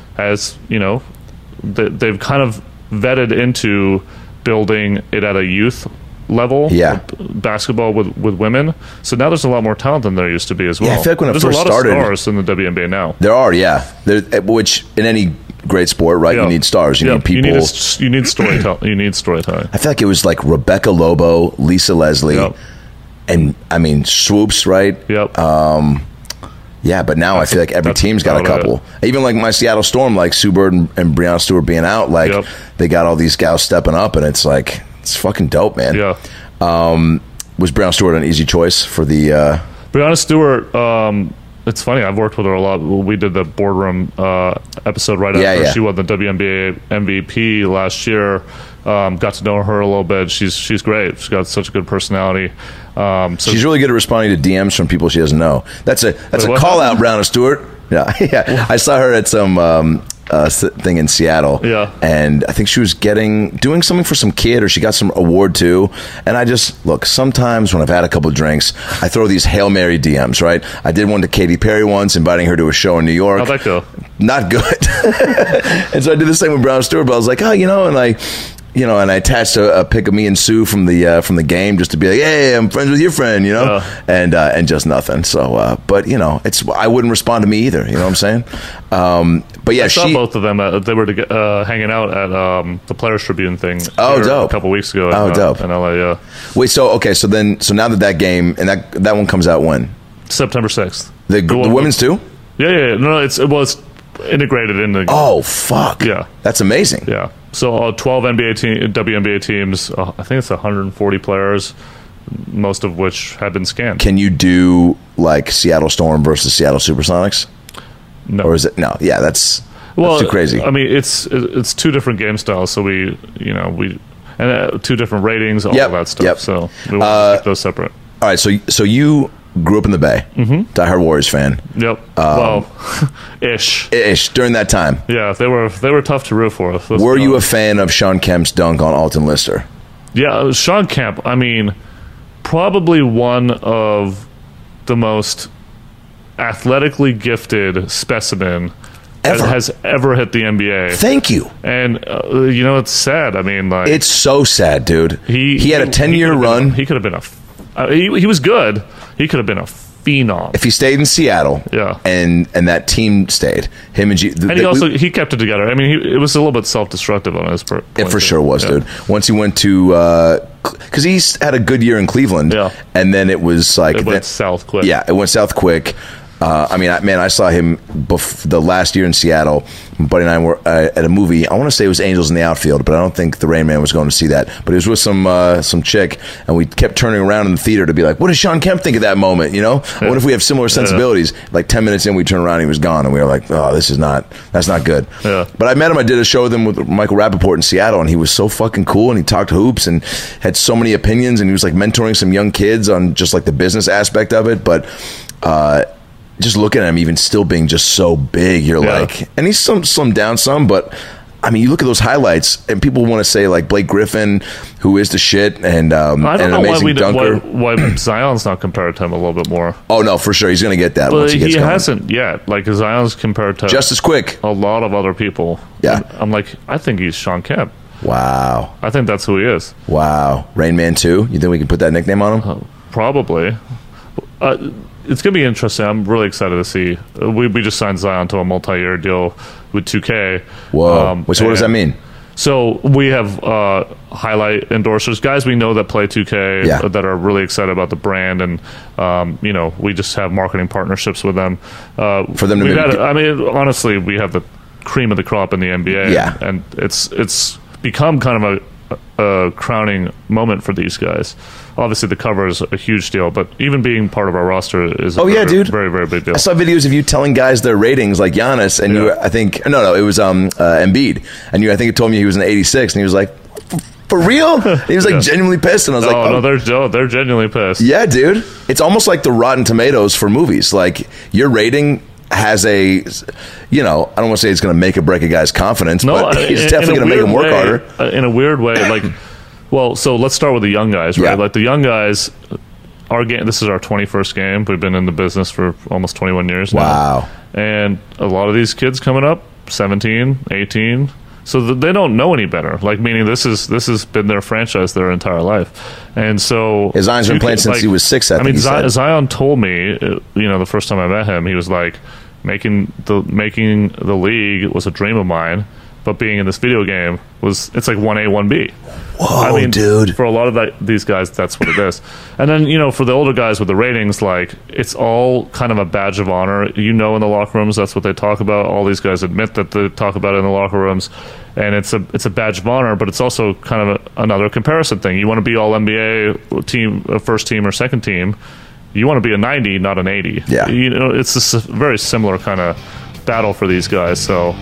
as you know, they, they've kind of vetted into building it at a youth level. Yeah. with basketball with with women. So now there's a lot more talent than there used to be as well. Yeah, I feel like when it there's first a lot started- of stars in the W N B A now. There are, yeah. There, which in any great sport, right? Yeah. You need stars. You Yeah, need people. You need, a s- you need storytelling. You need storytelling. I feel like it was like Rebecca Lobo, Lisa Leslie, Yep. and I mean Swoops, right? Yep. Yeah, but now I feel like every that's team's got a about couple. Even like my Seattle Storm, like Sue Bird and, and Breonna Stewart being out, like Yep. they got all these gals stepping up, and it's like it's fucking dope, man. yeah. Was Breonna Stewart an easy choice for the? Uh, Breonna Stewart, um, it's funny. I've worked with her a lot. We did the boardroom uh, episode right Yeah, after yeah. she won the W N B A M V P last year. Um, got to know her a little bit. She's she's great. She's got such a good personality. Um, so she's really good at responding to D Ms from people she doesn't know. That's a that's Wait, a what call out, happened? Breonna Stewart. Yeah, yeah. I saw her at some um, uh, s- thing in Seattle. Yeah. and I think she was getting doing something for some kid, or she got some award too. And I just look. Sometimes when I've had a couple of drinks, I throw these Hail Mary D Ms. Right. I did one to Katy Perry once, inviting her to a show in New York. how'd that go? Not good. And so I did the same with Breonna Stewart. But I was like, oh, you know, and I. You know, and I attached a, a pic of me and Sue from the uh, from the game just to be like, "Hey, I'm friends with your friend," you know, Yeah. and uh, and just nothing. So, uh, but you know, it's I wouldn't respond to me either. You know what I'm saying? Um, but yeah, I saw she. both of them. At, they were to, uh, hanging out at um, the Players Tribune thing. Oh, here dope. A couple weeks ago. Oh, in, uh, dope. In L A. Yeah, Wait, so okay, so then so now that that game and that that one comes out when September sixth. the, the, one- women's too? Yeah, yeah. yeah. No, it's well, it's integrated in the. Oh fuck! Yeah. that's amazing. Yeah. So uh, twelve N B A team, W N B A teams. Uh, I think it's one hundred forty players, most of which have been scanned. Can you do like Seattle Storm versus Seattle SuperSonics, no. or is it no? Yeah, that's well, that's too crazy. I mean, it's it's two different game styles. So we, you know, we and uh, two different ratings, all Yep, that stuff. yep. So we want Uh, to keep those separate. All right, so so you grew up in the Bay, mm-hmm. diehard Warriors fan, Yep. um, well, ish. ish during that time. Yeah, they were they were tough to root for. Let's Were be you a honest. fan of Sean Kemp's dunk on Alton Lister? Yeah, uh, Sean Kemp. I mean, probably one of the most athletically gifted specimen Ever. that has ever hit the N B A. Thank you. And uh, you know, it's sad. I mean, like It's so sad, dude. he he had a ten he year could've been- run. he could have been a. f- Uh, he he was good. He could have been a phenom. If he stayed in Seattle, Yeah. and and that team stayed, him and G. The, And he the- also we- he kept it together. I mean, he, it was a little bit self-destructive on his part. it for sure was, dude. Once he went to, because he had a good year in Cleveland, Yeah. and then it was like It went that- south quick. Yeah, it went south quick. Uh, I mean, I, man, I saw him bef- the last year in Seattle. My buddy and I were uh, at a movie. I want to say it was Angels in the Outfield, but I don't think the Rain Man was going to see that. But it was with some uh, some chick, and we kept turning around in the theater to be like, "What does Sean Kemp think of that moment?" You know, I wonder if we have similar sensibilities. Like ten minutes in, we turned around, and he was gone, and we were like, "Oh, this is not that's not good." Yeah. But I met him. I did a show with him with Michael Rappaport in Seattle, and he was so fucking cool, and he talked hoops and had so many opinions, and he was like mentoring some young kids on just like the business aspect of it, but. Uh, Just looking at him, even still being just so big, you're Yeah. like, and he's some slimmed down some, but I mean, you look at those highlights, and people want to say like Blake Griffin, who is the shit, and um, I don't an know why amazing we dunker. why, why Zion's not compared to him a little bit more. Oh no, for sure, he's going to get that But once he he, gets going. hasn't yet. Like Zion's compared to Just as quick. a lot of other people. Yeah. And I'm like, I think he's Sean Kemp. Wow, I think that's who he is. wow, Rain Man two. You think we can put that nickname on him? Probably. Uh, it's going to be interesting. I'm really excited to see. Uh, we, we just signed Zion to a multi-year deal with two K. Whoa. Um, Wait, so what does that and- mean? So we have uh, highlight endorsers, guys we know that play two K, Yeah. uh, that are really excited about the brand, and um, you know, we just have marketing partnerships with them. Uh, For them to we've maybe had, get- I mean, honestly, we have the cream of the crop in the N B A, Yeah. and it's it's become kind of a, a crowning moment for these guys. Obviously, the cover is a huge deal, but even being part of our roster is a Oh, very, yeah, dude. very, very big deal. I saw videos of you telling guys their ratings, like Giannis, and you. Yeah. I think no, no, it was um uh, Embiid, and you. I think it told me he was an eighty-six, and he was like, "For real?" He was like Yeah. genuinely pissed, and I was oh, like, no, "Oh, they're oh, they're genuinely pissed. yeah, dude." It's almost like the Rotten Tomatoes for movies. Like your rating has a, you know, I don't want to say it's going to make or break a guy's confidence, No, but I- it's in- definitely in a going to make him work weird way- harder. uh, In a weird way, like, well, so let's start with the young guys, right? Yeah. Like the young guys, our game. This is our twenty-first game. We've been in the business for almost twenty-one years now. Wow. And a lot of these kids coming up, seventeen, eighteen, so th- they don't know any better. Like, meaning this is this has been their franchise their entire life, and so His Zion's been you playing can- since he was six, I I think mean, he Zion, said. Zion told me, uh, you know, the first time I met him, he was like, making the making the league was a dream of mine, but being in this video game was it's like one A, one B. Whoa, I mean, dude. for a lot of that, these guys, that's what it is. And then, you know, for the older guys with the ratings, like, it's all kind of a badge of honor. You know, in the locker rooms, that's what they talk about. All these guys admit that they talk about it in the locker rooms. And it's a it's a badge of honor, but it's also kind of a, another comparison thing. You want to be all N B A team, uh, first team or second team. You want to be a ninety, not an eighty. Yeah. You know, it's a s- very similar kind of battle for these guys. So,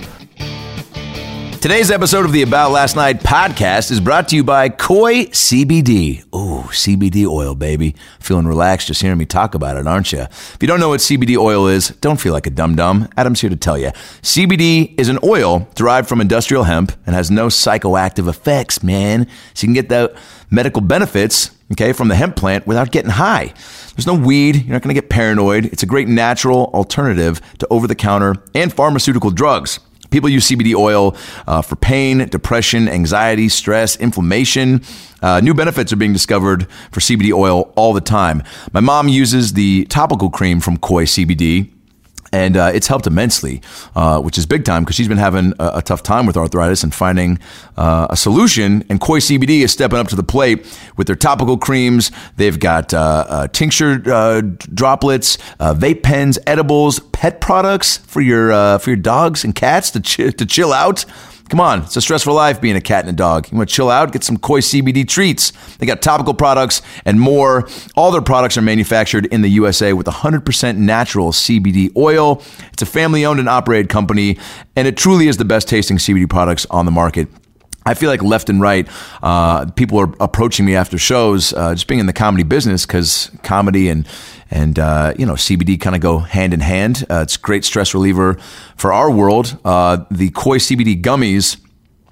Today's episode of the About Last Night podcast is brought to you by Koi C B D. Ooh, C B D oil, baby. Feeling relaxed just hearing me talk about it, aren't you? If you don't know what C B D oil is, don't feel like a dum-dum. Adam's here to tell you. C B D is an oil derived from industrial hemp and has no psychoactive effects, man. So you can get the medical benefits, okay, from the hemp plant without getting high. There's no weed. You're not going to get paranoid. It's a great natural alternative to over-the-counter and pharmaceutical drugs. People use C B D oil uh, for pain, depression, anxiety, stress, inflammation. Uh, new benefits are being discovered for C B D oil all the time. My mom uses the topical cream from Koi C B D, and uh, it's helped immensely, uh, which is big time because she's been having a, a tough time with arthritis and finding uh, a solution. And Koi C B D is stepping up to the plate with their topical creams. They've got uh, uh, tincture uh, droplets, uh, vape pens, edibles, pet products for your uh, for your dogs and cats to ch- to chill out. Come on, it's a stressful life being a cat and a dog. You want to chill out? Get some Koi C B D treats. They got topical products and more. All their products are manufactured in the U S A with one hundred percent natural C B D oil. It's a family-owned and operated company, and it truly is the best tasting C B D products on the market. I feel like left and right, uh, people are approaching me after shows, uh, just being in the comedy business, because comedy and and uh, you know C B D kind of go hand in hand. Uh, it's a great stress reliever for our world. Uh, the Koi C B D gummies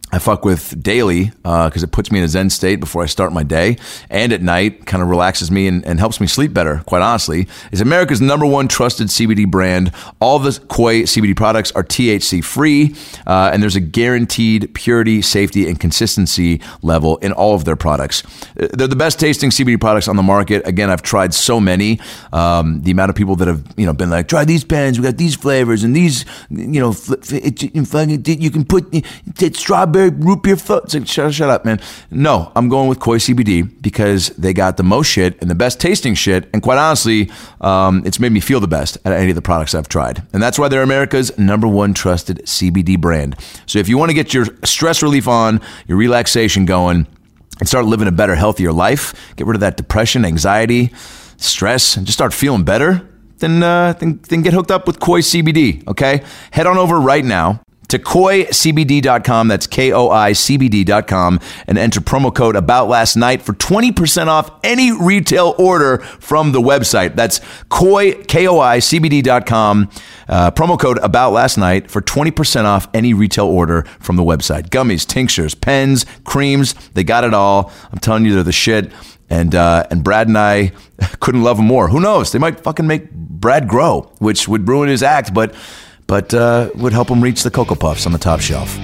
I fuck with daily because uh, it puts me in a zen state before I start my day, and at night kind of relaxes me and, and helps me sleep better, quite honestly, is America's number one trusted C B D brand. All the Koi C B D products are T H C free, uh, and there's a guaranteed purity, safety, and consistency level in all of their products. They're the best tasting C B D products on the market. Again, I've tried so many. Um, the amount of people that have you know been like, try these pens, we got these flavors, and these, you know, it, it, you can put it, strawberry root beer float. It's like, shut, shut up, man. No, I'm going with Koi C B D because they got the most shit and the best tasting shit. And quite honestly, um, it's made me feel the best at any of the products I've tried. And that's why they're America's number one trusted C B D brand. So if you want to get your stress relief on, your relaxation going, and start living a better, healthier life, get rid of that depression, anxiety, stress, and just start feeling better, then, uh, then, then get hooked up with Koi C B D, okay? Head on over right now to koi c b d dot com, that's K O I C B D dot com, and enter promo code AboutLastNight for twenty percent off any retail order from the website. That's Koi, K O I C B D dot com, uh, promo code AboutLastNight for twenty percent off any retail order from the website. Gummies, tinctures, pens, creams, they got it all. I'm telling you, they're the shit. And uh, and Brad and I couldn't love them more. Who knows? They might fucking make Brad grow, which would ruin his act, but... but uh, would help him reach the Cocoa Puffs on the top shelf.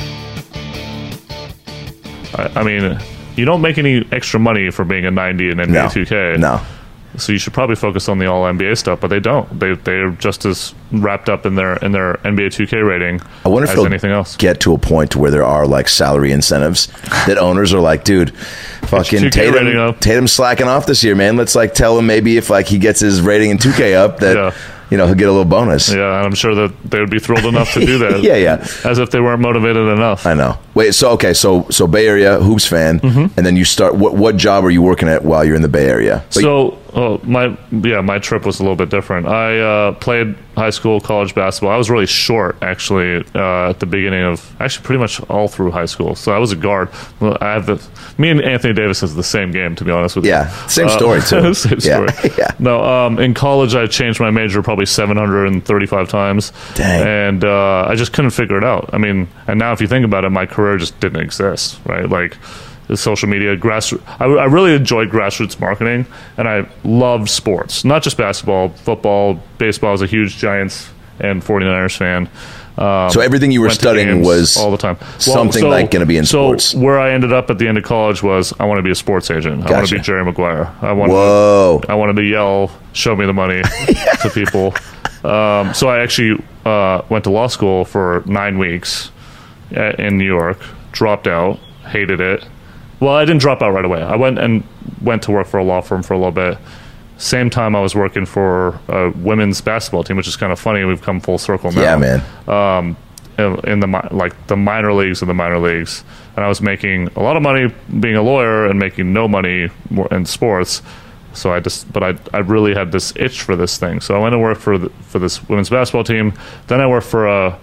I, I mean, you don't make any extra money for being a ninety in N B A No, two K. no. So you should probably focus on the all N B A stuff, but they don't. They they're just as wrapped up in their in their N B A two K rating I wonder if as they'll anything else. get to a point to where there are like salary incentives that owners are like, dude, fucking two K rating Tatum, up. Tatum's slacking off this year, man. Let's like tell him maybe if like he gets his rating in two K up that Yeah. you know he'll get a little bonus. Yeah, and I'm sure that they would be thrilled enough to do that. Yeah, yeah. As if they weren't motivated enough. I know. Wait, so okay, so so Bay Area hoops fan, Mm-hmm. and then you start. What what job are you working at while you're in the Bay Area? But So, oh, my yeah, my trip was a little bit different. I uh, played high school, college basketball. I was really short, actually, uh, at the beginning of actually pretty much all through high school. So I was a guard. Well, I have the me and Anthony Davis is the same game, to be honest with you. Yeah, same story, too. same Yeah, story. yeah. No, um, in college I changed my major probably seven hundred thirty-five times. Dang. And uh, I just couldn't figure it out. I mean, and now if you think about it, my career just didn't exist, right? Like. The social media, grassroots. I, I really enjoyed grassroots marketing, and I loved sports, not just basketball, football, baseball. I was a huge Giants and forty-niners fan. Um, So everything you were went to studying games was all the time. something like gonna be in so sports. where I ended up at the end of college was I want to be a sports agent. I want Gotcha. to be Jerry Maguire. I want. Whoa. I wanted to yell, "Show me the money" to people. Um, so I actually uh, went to law school for nine weeks uh, in New York. Dropped out. Hated it. Well, I didn't drop out right away. I went and went to work for a law firm for a little bit. Same time I was working for a women's basketball team, which is kind of funny. We've come full circle now. Yeah, man. Um, in in the mi- like the minor leagues of the minor leagues, and I was making a lot of money being a lawyer and making no money more in sports. So I just, but I I really had this itch for this thing. So I went to work for the, for this women's basketball team. Then I worked for a,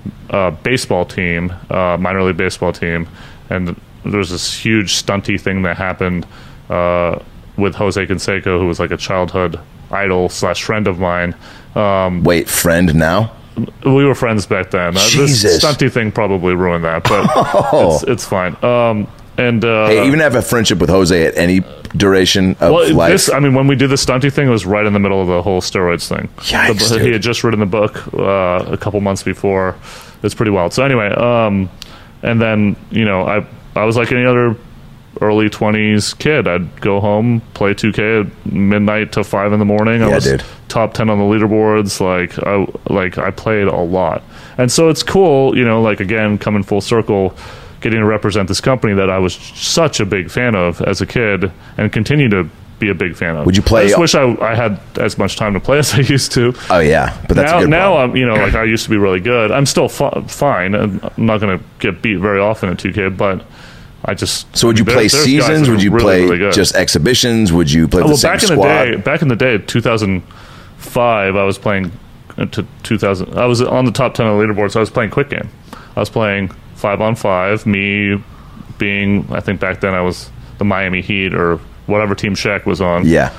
a baseball team, a minor league baseball team, and there was this huge stunty thing that happened uh, with Jose Canseco, who was like a childhood idol slash friend of mine. Um, Wait, friend now? we were friends back then. Uh, this Jesus. stunty thing probably ruined that, but Oh. it's, it's fine. Um, and uh, Hey, even have a friendship with Jose at any duration of well, life. this, I mean, when we did the stunty thing, it was right in the middle of the whole steroids thing. Yikes, The- dude. he had just written the book uh, a couple months before. It's pretty wild. So anyway, um, and then, you know, I I was like any other early twenties kid. I'd go home, play two K at midnight till five in the morning. I Yeah, was dude. top ten on the leaderboards. Like I like I played a lot, and so it's cool. You know, like again, coming full circle, getting to represent this company that I was such a big fan of as a kid, and continue to be a big fan of. Would you play- I just wish I, I had as much time to play as I used to. Oh yeah, but that's now, a good now problem. I'm, you know, like I used to be really good. I'm still fi- fine. I'm not going to get beat very often at two K, but I just. So would you there- play there's guys seasons? that Would are you really, play really good. just exhibitions? Would you play Oh, the well, same back in squad? the day, back in the day, two thousand five, I was playing uh, to two thousand. I was on the top ten on the leaderboard, so I was playing quick game. I was playing five on five. Me being, I think back then I was the Miami Heat or whatever team Shaq was on. Yeah.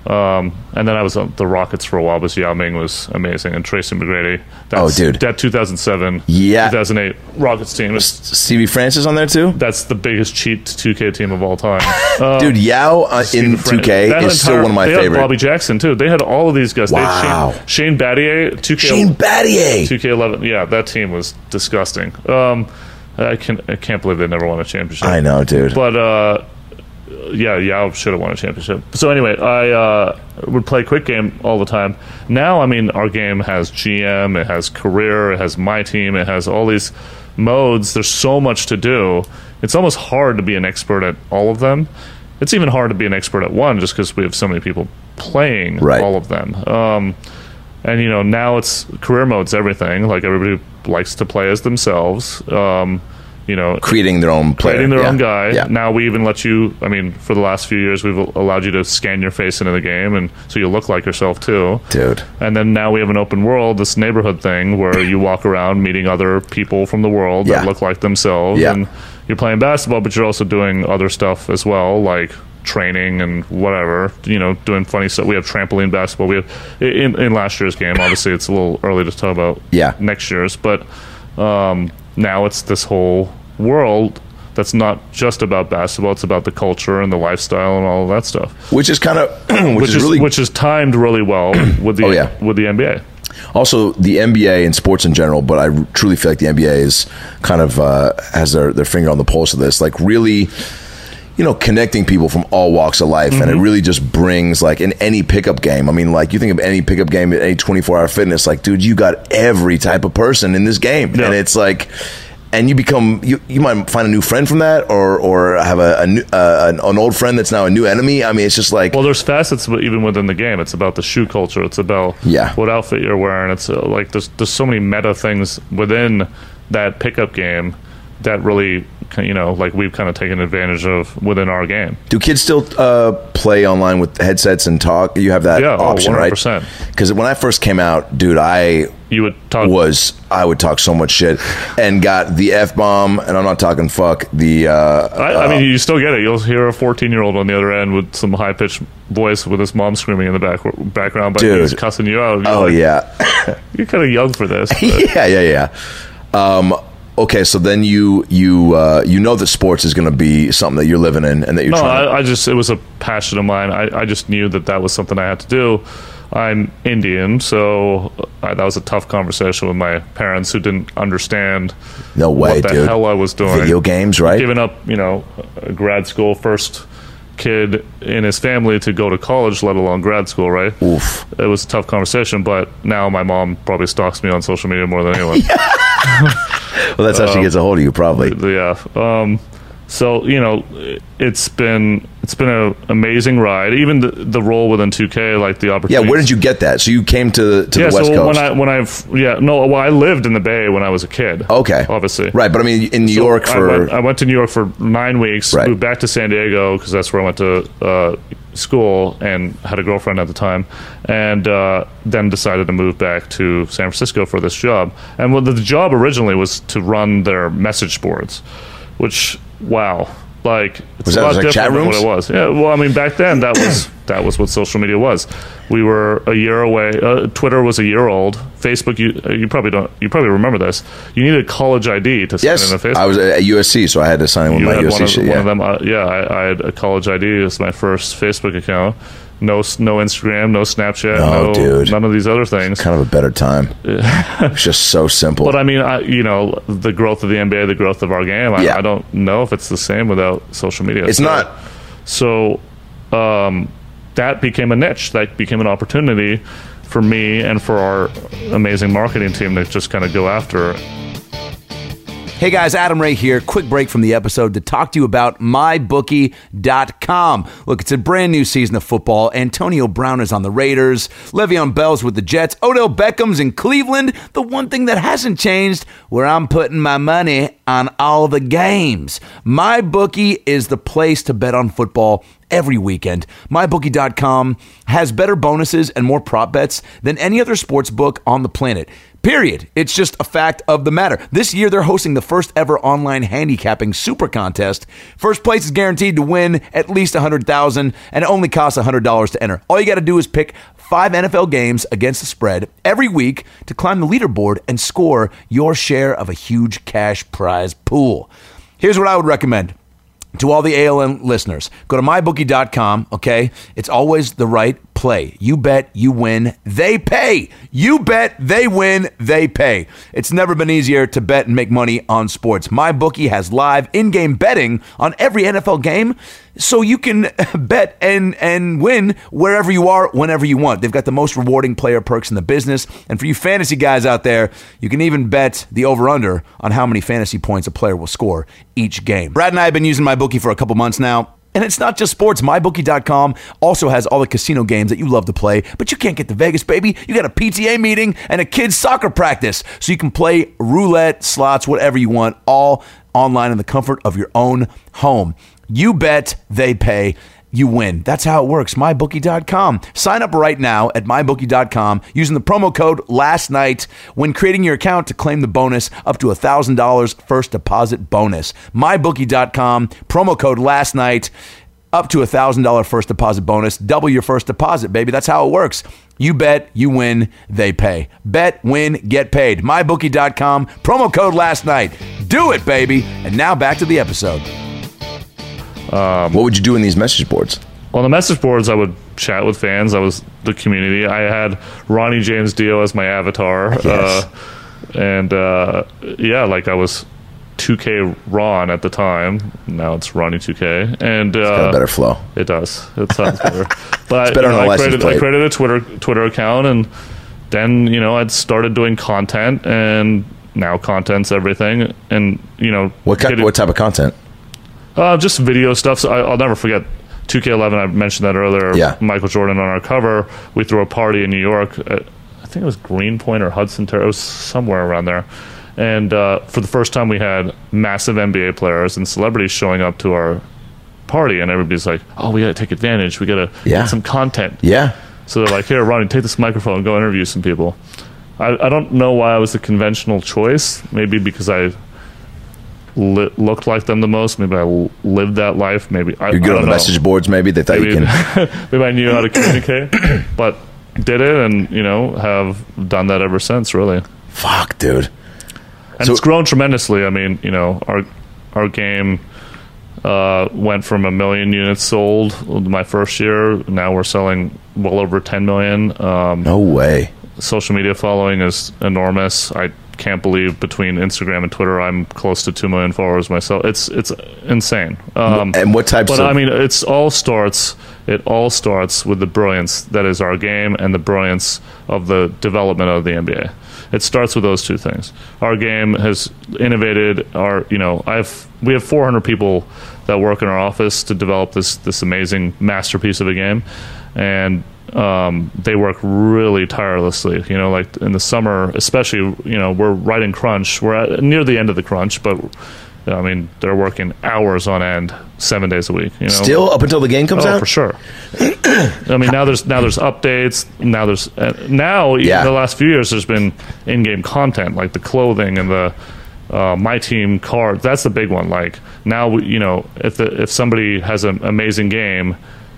Um, and then I was on the Rockets for a while, but Yao Ming was amazing. And Tracy McGrady. That's, Oh, dude. That two thousand seven, Yeah. two thousand eight Rockets team. is- C B Francis on there too? That's the biggest cheat two K team of all time. Um, Dude, Yao uh, in Stephen Fran- two K that is still entire- one of my they had favorite. Bobby Jackson, too. They had all of these guys. Wow. They had Shane, Shane Battier, two K, Shane Battier. two K eleven. Yeah, that team was disgusting. Um, I, can, I can't believe they never won a championship. I know, dude. But, uh, yeah, Yao should have won a championship. So anyway, I uh, would play quick game all the time. Now, I mean, our game has G M, it has career, it has my team, it has all these modes. There's so much to do. It's almost hard to be an expert at all of them. It's even hard to be an expert at one just because we have so many people playing Right. all of them. Um, and, you know, now it's career mode's everything. Like, everybody likes to play as themselves. Um, you know, Creating their own player. creating their Yeah. own guy. Yeah. Now we even let you, I mean, for the last few years, we've allowed you to scan your face into the game, and so you look like yourself too. Dude. And then now we have an open world, this neighborhood thing, where you walk around meeting other people from the world Yeah. that look like themselves. Yeah. And you're playing basketball, but you're also doing other stuff as well, like training and whatever, you know, doing funny stuff. We have trampoline basketball. We have, in, in last year's game, obviously it's a little early to talk about Yeah. next year's, but um, now it's this whole world that's not just about basketball. It's about the culture and the lifestyle and all of that stuff, Which is kind of, which, which is, is really which is timed really well with the Oh, yeah. with the N B A. also the N B A and sports in general, but I r- truly feel like the N B A is kind of uh, has their, their finger on the pulse of this, like really, you know, connecting people from all walks of life. And it really just brings, like, in any pickup game, I mean, like, you think of any pickup game at any twenty-four hour fitness, like, dude, you got every type of person in this game. Yeah. And it's like, and you become, you, you might find a new friend from that, or or have a, a new, uh, an, an old friend that's now a new enemy. I mean, it's just like, Well, there's facets but even within the game. It's about the shoe culture. It's about Yeah. what outfit you're wearing. It's uh, like there's there's so many meta things within that pickup game that really, you know, like we've kind of taken advantage of within our game. do kids still uh, play online with headsets and talk? You have that Yeah, oh, option, one hundred right? percent. Because when I first came out, dude, I You would talk. was I would talk so much shit and got the F bomb, and I'm not talking fuck. The uh, I, I mean, you still get it. You'll hear a fourteen year old on the other end with some high pitched voice with his mom screaming in the back background, but Dude. he's cussing you out. You're oh like, yeah, you're kind of young for this. but- yeah, yeah, yeah. Um, okay, so then you you uh, you know that sports is going to be something that you're living in and that you're No, trying. I, I just it was a passion of mine. I, I just knew that that was something I had to do. I'm Indian, so I, that was a tough conversation with my parents who didn't understand no way, what the dude. hell I was doing. Video games, right? Giving up, you know, a grad school, first kid in his family to go to college, let alone grad school, right? Oof. It was a tough conversation, but now my mom probably stalks me on social media more than anyone. Well, that's how she gets a hold of you, probably. Yeah. Um, so you know, it's been it's been an amazing ride. Even the, the role within two K, like the Yeah, opportunity. where did you get that? So you came to to Yeah, the West so Coast. when I when I've yeah no well I lived in the Bay when I was a kid. okay, obviously. right. But I mean, in New So York I for went, I went to New York for nine weeks. Right. Moved back to San Diego because that's where I went to uh, school and had a girlfriend at the time, and uh, then decided to move back to San Francisco for this job. And well, the job originally was to run their message boards, which wow, like it's Was a that- lot was that different chat than what rooms? it was. Yeah, well, I mean back then that was that was what social media was. We were a year away. Uh, Twitter was a year old. Facebook, you uh, you probably don't you probably remember this. You needed a college I D to sign yes, in a Facebook. I was at U S C, so I had to sign in with You my had U S one C of, shit. one Yeah. of them. Uh, yeah, I, I had a college I D as my first Facebook account. No, s- no Instagram, no Snapchat, No, no, dude. none of these other things. Kind of a better time. It's just so simple. But I mean, I, you know, the growth of the N B A, the growth of our game. I, Yeah. I don't know if it's the same without social media. It's So- not. So um, that became a niche. That became an opportunity for me and for our amazing marketing team to just kind of go after it. Hey guys, Adam Ray here. Quick break from the episode to talk to you about my bookie dot com. Look, it's a brand new season of football. Antonio Brown is on the Raiders. Le'Veon Bell's with the Jets. Odell Beckham's in Cleveland. The one thing that hasn't changed, where I'm putting my money on all the games. MyBookie is the place to bet on football every weekend. my bookie dot com has better bonuses and more prop bets than any other sports book on the planet. Period. It's just a fact of the matter. This year, they're hosting the first ever online handicapping super contest. First place is guaranteed to win at least one hundred thousand dollars, and it only costs one hundred dollars to enter. All you got to do is pick five N F L games against the spread every week to climb the leaderboard and score your share of a huge cash prize pool. Here's what I would recommend. To all the A L N listeners, go to my bookie dot com, okay? It's always the right play. You bet, you win, they pay. You bet, they win, they pay. It's never been easier to bet and make money on sports. MyBookie has live in-game betting on every N F L game, so you can bet and, and win wherever you are, whenever you want. They've got the most rewarding player perks in the business. And for you fantasy guys out there, you can even bet the over-under on how many fantasy points a player will score each game. Brad and I have been using MyBookie for a couple months now. And it's not just sports. my bookie dot com also has all the casino games that you love to play, but you can't get to Vegas, baby. You got a P T A meeting and a kid's soccer practice. So you can play roulette, slots, whatever you want, all online in the comfort of your own home. You bet, they pay. You win. That's how it works. my bookie dot com. Sign up right now at my bookie dot com using the promo code LASTNIGHT when creating your account to claim the bonus up to one thousand dollars first deposit bonus. my bookie dot com, promo code LASTNIGHT, up to a one thousand dollars first deposit bonus. Double your first deposit, baby. That's how it works. You bet, you win, they pay. Bet, win, get paid. my bookie dot com, promo code LASTNIGHT. Do it, baby. And now back to the episode. Um, what would you do in these message boards? On the message boards, I would chat with fans. I was the community. I had Ronnie James Dio as my avatar. Yes. Uh, and, uh, yeah, like I was two K Ron at the time. Now it's Ronnie two K. And, uh, it's got a better flow. It does. It sounds better. But it's better I, you on know, a I, license created, plate. I created a Twitter Twitter account, and then, you know, I'd started doing content, and now content's everything. And, you know, What, kind, getting- what type of content? Uh, just video stuff. So I, I'll never forget two K eleven. I mentioned that earlier. Yeah. Michael Jordan on our cover. We threw a party in New York. At, I think it was Greenpoint or Hudson Terrace. It was somewhere around there. And uh, for the first time, we had massive N B A players and celebrities showing up to our party. And everybody's like, oh, we got to take advantage. We got to Yeah. get some content. Yeah. So they're like, here, Ronnie, take this microphone and go interview some people. I, I don't know why I was the conventional choice. Maybe because I... Li- looked like them the most. Maybe I l- lived that life. Maybe I, You're good I on the don't know. message boards, maybe? They thought Maybe, you can. maybe I knew how to communicate, but did it, and you know have done that ever since. Really, Fuck, dude. and So- it's grown tremendously. I mean, you know, our our game uh, went from a million units sold my first year. Now we're selling well over ten million. Um, No way. social media following is enormous. I can't believe between Instagram and Twitter, I'm close to two million followers myself. It's it's insane. Um, And what types but of... I mean, it's all starts. It all starts with the brilliance that is our game and the brilliance of the development of the N B A. It starts with those two things. Our game has innovated. Our you know, I've we have four hundred people that work in our office to develop this this amazing masterpiece of a game, and um, they work really tirelessly. You know, like in the summer, especially. You know, we're right in crunch. We're at, near the end of the crunch, but I mean, they're working hours on end, seven days a week. You know, Still up until the game comes oh, out? for sure. I mean, now there's now there's updates. Now there's uh, now even Yeah. the last few years there's been in-game content like the clothing and the uh, my team card. That's the big one. Like now, we, you know, if the, if somebody has an amazing game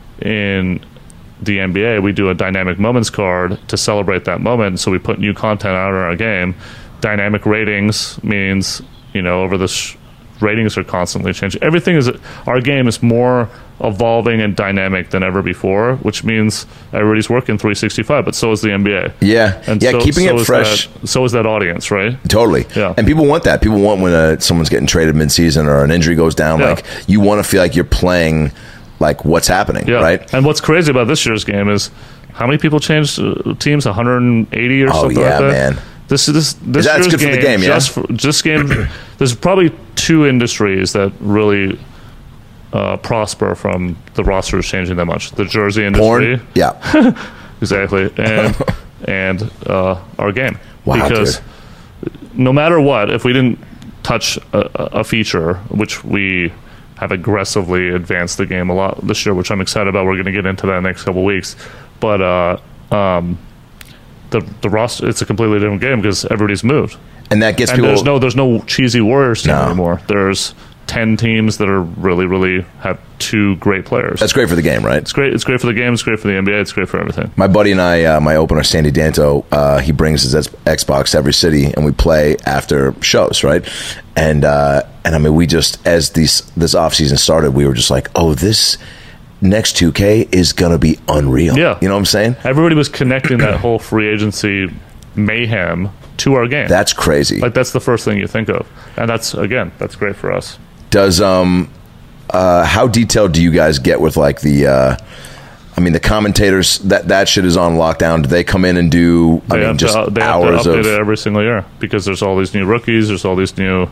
in the N B A, we do a dynamic moments card to celebrate that moment. So we put new content out in our game. Dynamic ratings means, you know, over the sh- ratings are constantly changing. Everything is, our game is more evolving and dynamic than ever before, which means everybody's working three sixty-five, but so is the N B A. Yeah. And yeah, so, keeping so it is fresh. That, so is that audience, right? Totally. Yeah. And people want that. People want when uh, someone's getting traded mid-season or an injury goes down, Yeah. like you want to feel like you're playing like what's happening, Yeah. right? And what's crazy about this year's game is how many people changed uh, teams? one hundred eighty or Oh, something yeah, like that? man. This this this That's year's good for the game, yeah? Just for, just game. There's probably two industries that really uh, prosper from the rosters changing that much: the jersey industry, Porn? Yeah. exactly, and and uh, our game. Wow, because dude. no matter what, if we didn't touch a, a feature, which we have aggressively advanced the game a lot this year, which I'm excited about. We're going to get into that next couple weeks, but uh, um, the the roster, it's a completely different game because everybody's moved. And that gets And people. there's no there's no cheesy Warriors team No. anymore. There's ten teams that are really really have two great players. That's great for the game, right? It's great. It's great for the game. It's great for the N B A. It's great for everything. My buddy and I, uh, my opener, Sandy Danto, uh, he brings his X- Xbox to every city, and we play after shows, right? And uh, and I mean, we just as these this off season started, we were just like, oh, this next two K is gonna be unreal. Yeah. You know what I'm saying? Everybody was connecting that whole free agency mayhem to our game. That's crazy. Like that's the first thing you think of, and that's again that's great for us. Does um, uh, how detailed do you guys get with like the? Uh, I mean, the commentators that that shit is on lockdown. Do they come in and do? I They mean, have just to, they hours have to update of. it every single year because there's all these new rookies. There's all these new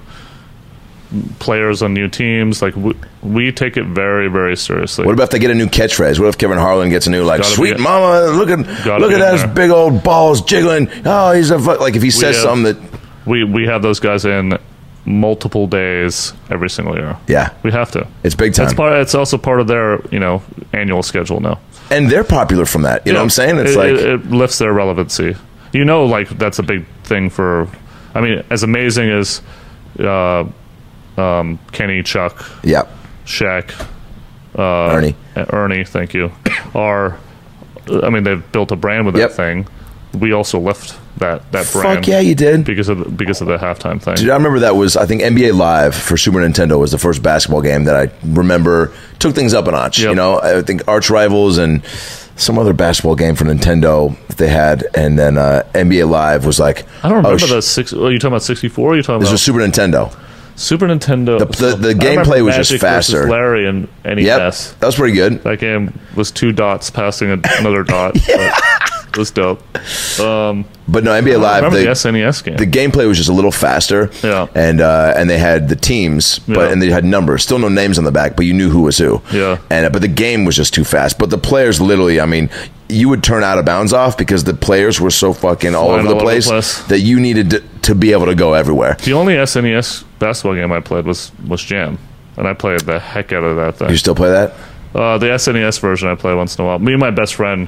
players on new teams. Like we, we take it very very seriously. What about if they get a new catchphrase? What if Kevin Harlan gets a new like, Gotta "Sweet be- mama, look at gotta look be at in those there. big old balls jiggling. Oh, he's a fu-" like if he says have- something that we we have those guys in multiple days every single year. yeah, We have to. it's big time. It's part. It's also part of their you know annual schedule now. And they're popular from that. You know what I'm saying? It's it, like it, it lifts their relevancy. You know, like that's a big thing for. I mean, as amazing as uh, um, Kenny, Chuck, yeah, Shaq, uh, Ernie. Ernie, thank you, are. I mean, they've built a brand with Yep. that thing. We also lift that that brand. Fuck yeah, you did. because of the, because of the halftime thing. Dude, I remember that was, I think N B A Live for Super Nintendo was the first basketball game that I remember took things up a notch. Yep. You know, I think Arch Rivals and some other basketball game for Nintendo that they had, and then uh, N B A Live was like, I don't oh, remember sh- the six. Are you talking about sixty-four? Or are you talking This about was Super Nintendo. Super Nintendo? The- the- the I remember gameplay was just Magic versus faster. Larry and N E S. Yep, that was pretty good. That game was two dots passing a, another dot. But it was dope. Um, But no, N B A I Live, remember the, the, S N E S game. the gameplay was just a little faster. Yeah. And uh, and they had the teams, but Yeah. and they had numbers. Still no names on the back, but you knew who was who. Yeah. And uh, but the game was just too fast. But the players literally, I mean, you would turn out of bounds off because the players were so fucking all over Flying the all over the place, place. that you needed to, to be able to go everywhere. the only S N E S basketball game I played was was Jam, and I played the heck out of that thing. You still play that? Uh, the S N E S version I play once in a while. Me and my best friend,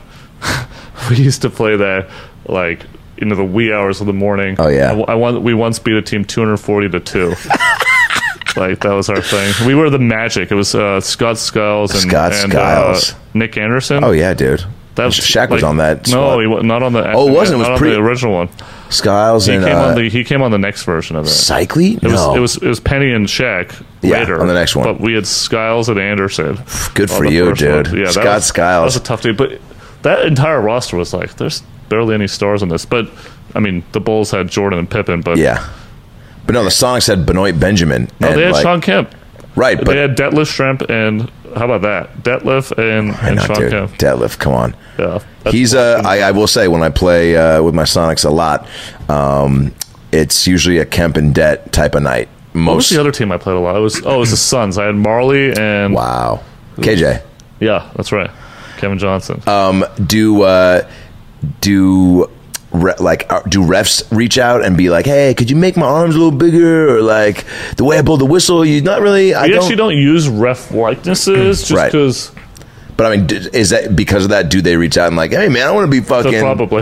we used to play that like into the wee hours of the morning. Oh, yeah. I, I won, we once beat a team two hundred forty to two. Like that was our thing. We were the Magic. It was uh, Scott Skiles and, Scott and Skiles. Uh, Nick Anderson. Oh yeah, dude. That Shaq was like- on that. No, squad. he was not on the. Oh, it wasn't. It was not pre- on the original one. Skiles He and came uh, on the. He came on the next version of it. Cycly. It was, no, it was it was Penny and Shaq Yeah, later on the next one. But we had Skiles and Anderson. good on for the you, first dude. one. Yeah, that Scott was, Skiles. That was a tough dude, but that entire roster was like, there's barely any stars on this. But I mean, the Bulls had Jordan and Pippen, but yeah. But no, the Sonics had Benoit Benjamin. no, and they had like, Sean Kemp. right, but they had Detlef Schrempf and how about that? Detlef and, I and know, Sean dude. Kemp. Deadlift, come on. Yeah, that's He's uh, I, I will say when I play uh, with my Sonics a lot, um, it's usually a Kemp and Det type of night. What was Most the other team I played a lot? It was oh, it was the Suns. I had Marley and wow, K J. yeah, that's right, Kevin Johnson. Um, do uh, do re- like uh, do refs reach out and be like, hey, could you make my arms a little bigger, or like the way I blow the whistle? You not really. I we don't, actually don't use ref likenesses just Right. because. But I mean, d- is that because of that? Do they reach out and like, hey, man, I want to be fucking? Probably.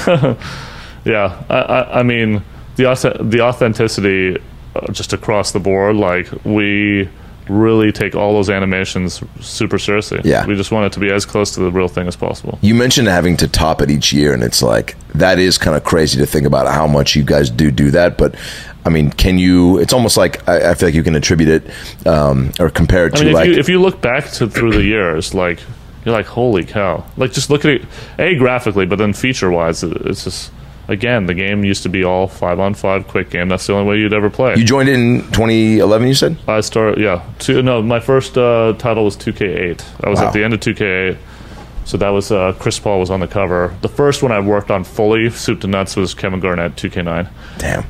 yeah, I, I, I mean the auth- the authenticity uh, just across the board. Like we really take all those animations super seriously. Yeah. we just want it to be as close to the real thing as possible. You mentioned having to top it each year, and it's like that is kind of crazy to think about how much you guys do do that. But I mean, can you? It's almost like I, I feel like you can attribute it um, or compare it I to mean, if like you if you look back to through the years, like you're like, holy cow! Like just look at it, a graphically, but then feature wise, it's just again the game used to be all five on five quick game. That's the only way you'd ever play. you joined in twenty eleven. You said I started, yeah. Two, no, my first uh, title was two K eight. I was Wow. at the end of two K eight. So that was uh, Chris Paul was on the cover. The first one I worked on fully, soup to nuts, was Kevin Garnett, two K nine. damn.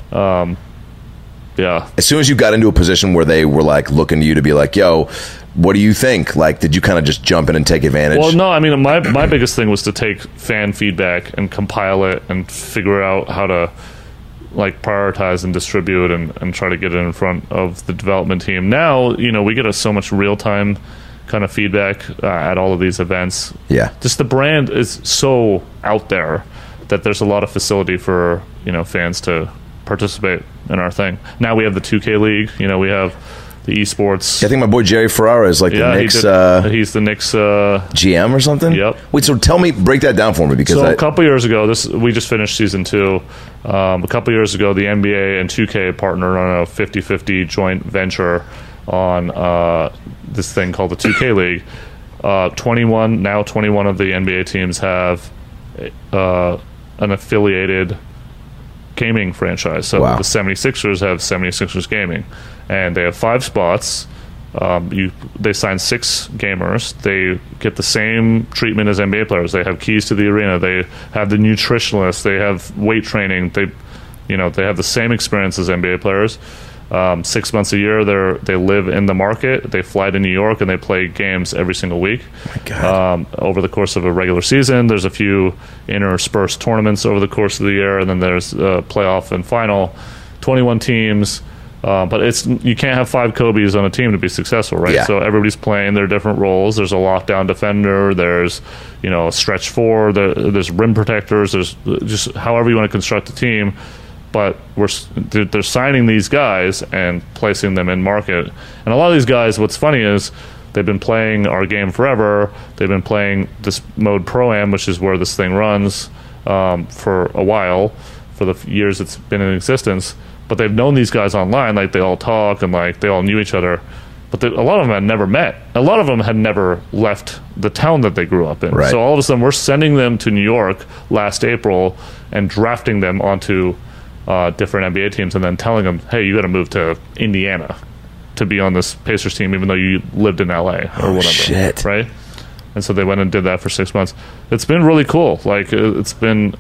Yeah. As soon as you got into a position where they were like looking to you to be like, yo, what do you think? Like, did you kind of just jump in and take advantage? Well, no, I mean, my, my biggest thing was to take fan feedback and compile it and figure out how to like prioritize and distribute and, and try to get it in front of the development team. Now, you know, we get a, so much real-time kind of feedback uh, at all of these events. Yeah. Just the brand is so out there that there's a lot of facility for, you know, fans to participate in our thing. Now we have the two K League. You know, we have the esports. I think my boy Jerry Ferrara is like yeah, the Knicks. he did, uh, he's the Knicks uh, G M or something. Yep. Wait, so tell me, break that down for me because so I, a couple years ago, this we just finished season two. Um, a couple years ago, the N B A and two K partnered on a fifty-fifty joint venture on uh, this thing called the two K League. Uh, twenty-one now twenty-one of the N B A teams have uh, an affiliated gaming franchise. So wow. the seventy-sixers have seventy-sixers Gaming, and they have five spots. Um, you they sign six gamers. They get the same treatment as N B A players. They have keys to the arena. They have the nutritionist. They have weight training. They, you know, they have the same experience as N B A players. Um, six months a year, they they live in the market. They fly to New York and they play games every single week. Oh my God. Um, over the course of a regular season, there's a few interspersed tournaments over the course of the year, and then there's a playoff and final. twenty-one teams. Uh, but it's you can't have five Kobe's on a team to be successful, right? Yeah. So everybody's playing their different roles. There's a lockdown defender. There's, you know, a stretch four. There, there's rim protectors. There's just however you want to construct a team. But we're they're, they're signing these guys and placing them in market. And a lot of these guys, what's funny is they've been playing our game forever. They've been playing this mode Pro-Am, which is where this thing runs, um, for a while, for the years it's been in existence. But they've known these guys online, like they all talk and like they all knew each other. But they, a lot of them had never met. A lot of them had never left the town that they grew up in. Right. So all of a sudden, we're sending them to New York last April and drafting them onto uh, different N B A teams, and then telling them, "Hey, you got to move to Indiana to be on this Pacers team, even though you lived in L A or Oh, whatever." shit. Right? And so they went and did that for six months. It's been really cool. Like it's been.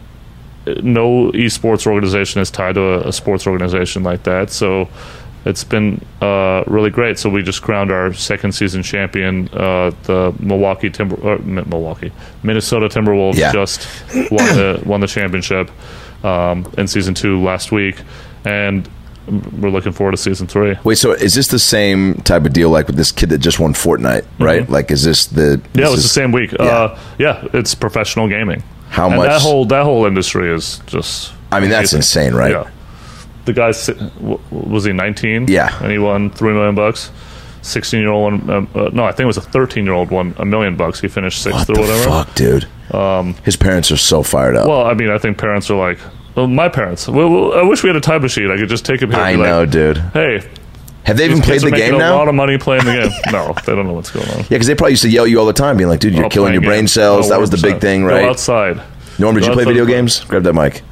No esports organization is tied to a, a sports organization like that, so it's been uh, really great. So we just crowned our second season champion, uh, the Milwaukee Timber, or, Milwaukee, Minnesota Timberwolves. Yeah. Just won the won the championship um, in season two last week, and we're looking forward to season three. Wait, so is this the same type of deal like with this kid that just won Fortnite, right? Mm-hmm. Like, is this the? Yeah, this it was is, the same week. Yeah. Uh, yeah, it's professional gaming. How and much? That whole that whole industry is just. I mean, that's amazing. insane, right? Yeah. The guy w- was he nineteen? Yeah. And he won three million bucks. Sixteen year old won. Uh, uh, no, I think it was a thirteen year old won a million bucks. He finished sixth What or the whatever. fuck, dude? Um, His parents are so fired up. Well, I mean, I think parents are like, well, my parents. Well, well, I wish we had a time machine. I could just take him here. I and be know, like, dude. Hey. Have they even these played kids the are making game a now? lot of money playing the game. No, they don't know what's going on. Yeah, because they probably used to yell at you all the time, being like, "Dude, you're Oh, killing your playing brain games. cells." Oh, that was the big one hundred percent. thing, right? Go outside. Norm, did Go you play outside video the- games? Grab that mic.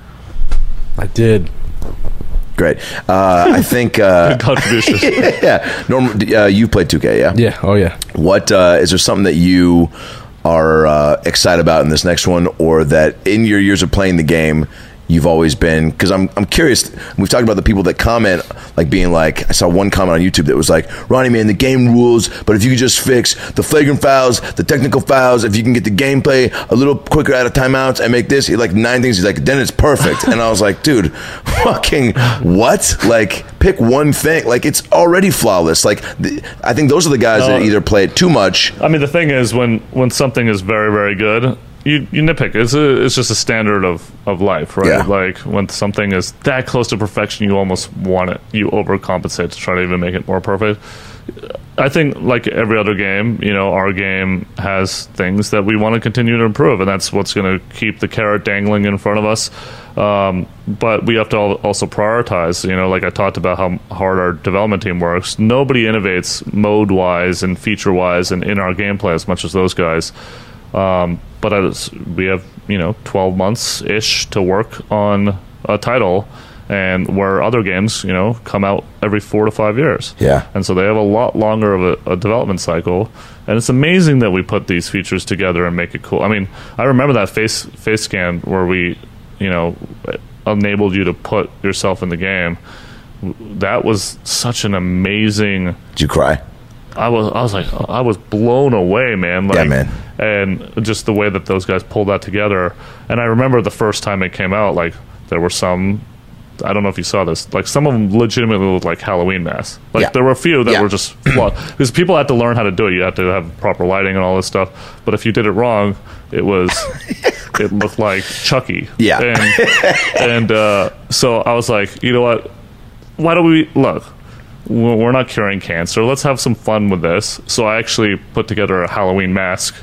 I did. Great. Uh, I think. Uh, Contribution. yeah, Norm, uh, you've played two K, yeah? Yeah. Oh, yeah. What uh, is there something that you are uh, excited about in this next one, or that in your years of playing the game you've always been? Because I'm I'm curious. We've talked about the people that comment, like being like, I saw one comment on YouTube that was like, "Ronnie, man, the game rules, but if you could just fix the flagrant fouls, the technical fouls, if you can get the gameplay a little quicker out of timeouts and make this," he like nine things. He's like, "Then it's perfect." And I was like, dude, fucking what? Like, pick one thing. Like, it's already flawless. Like, th- I think those are the guys that No. either play it too much. I mean, the thing is, when when something is very, very good, you, you nitpick. It's a, it's just a standard of, of life, right? Yeah. Like, when something is that close to perfection, you almost want it. You overcompensate to try to even make it more perfect. I think, like every other game, you know, our game has things that we want to continue to improve, and that's what's going to keep the carrot dangling in front of us. Um, but we have to al- also prioritize. You know, like I talked about how hard our development team works. Nobody innovates mode-wise and feature-wise and in our gameplay as much as those guys. Um, but as we have, you know, twelve months ish to work on a title, and where other games, you know, come out every four to five years. Yeah. And so they have a lot longer of a, a development cycle. And it's amazing that we put these features together and make it cool. I mean, I remember that face face scan where we, you know, enabled you to put yourself in the game. That was such an amazing. Did you cry? I was I was like I was blown away, man. Like, Yeah, man. And just the way that those guys pulled that together. And I remember the first time it came out, like there were some I don't know if you saw this. Like some of them legitimately looked like Halloween masks. Like Yeah. there were a few that Yeah. were just flawed because people had to learn how to do it. You had to have proper lighting and all this stuff. But if you did it wrong, it was it looked like Chucky. Yeah. And, and uh, so I was like, you know what? Why don't we look? We're not curing cancer. Let's have some fun with this. So I actually put together a Halloween mask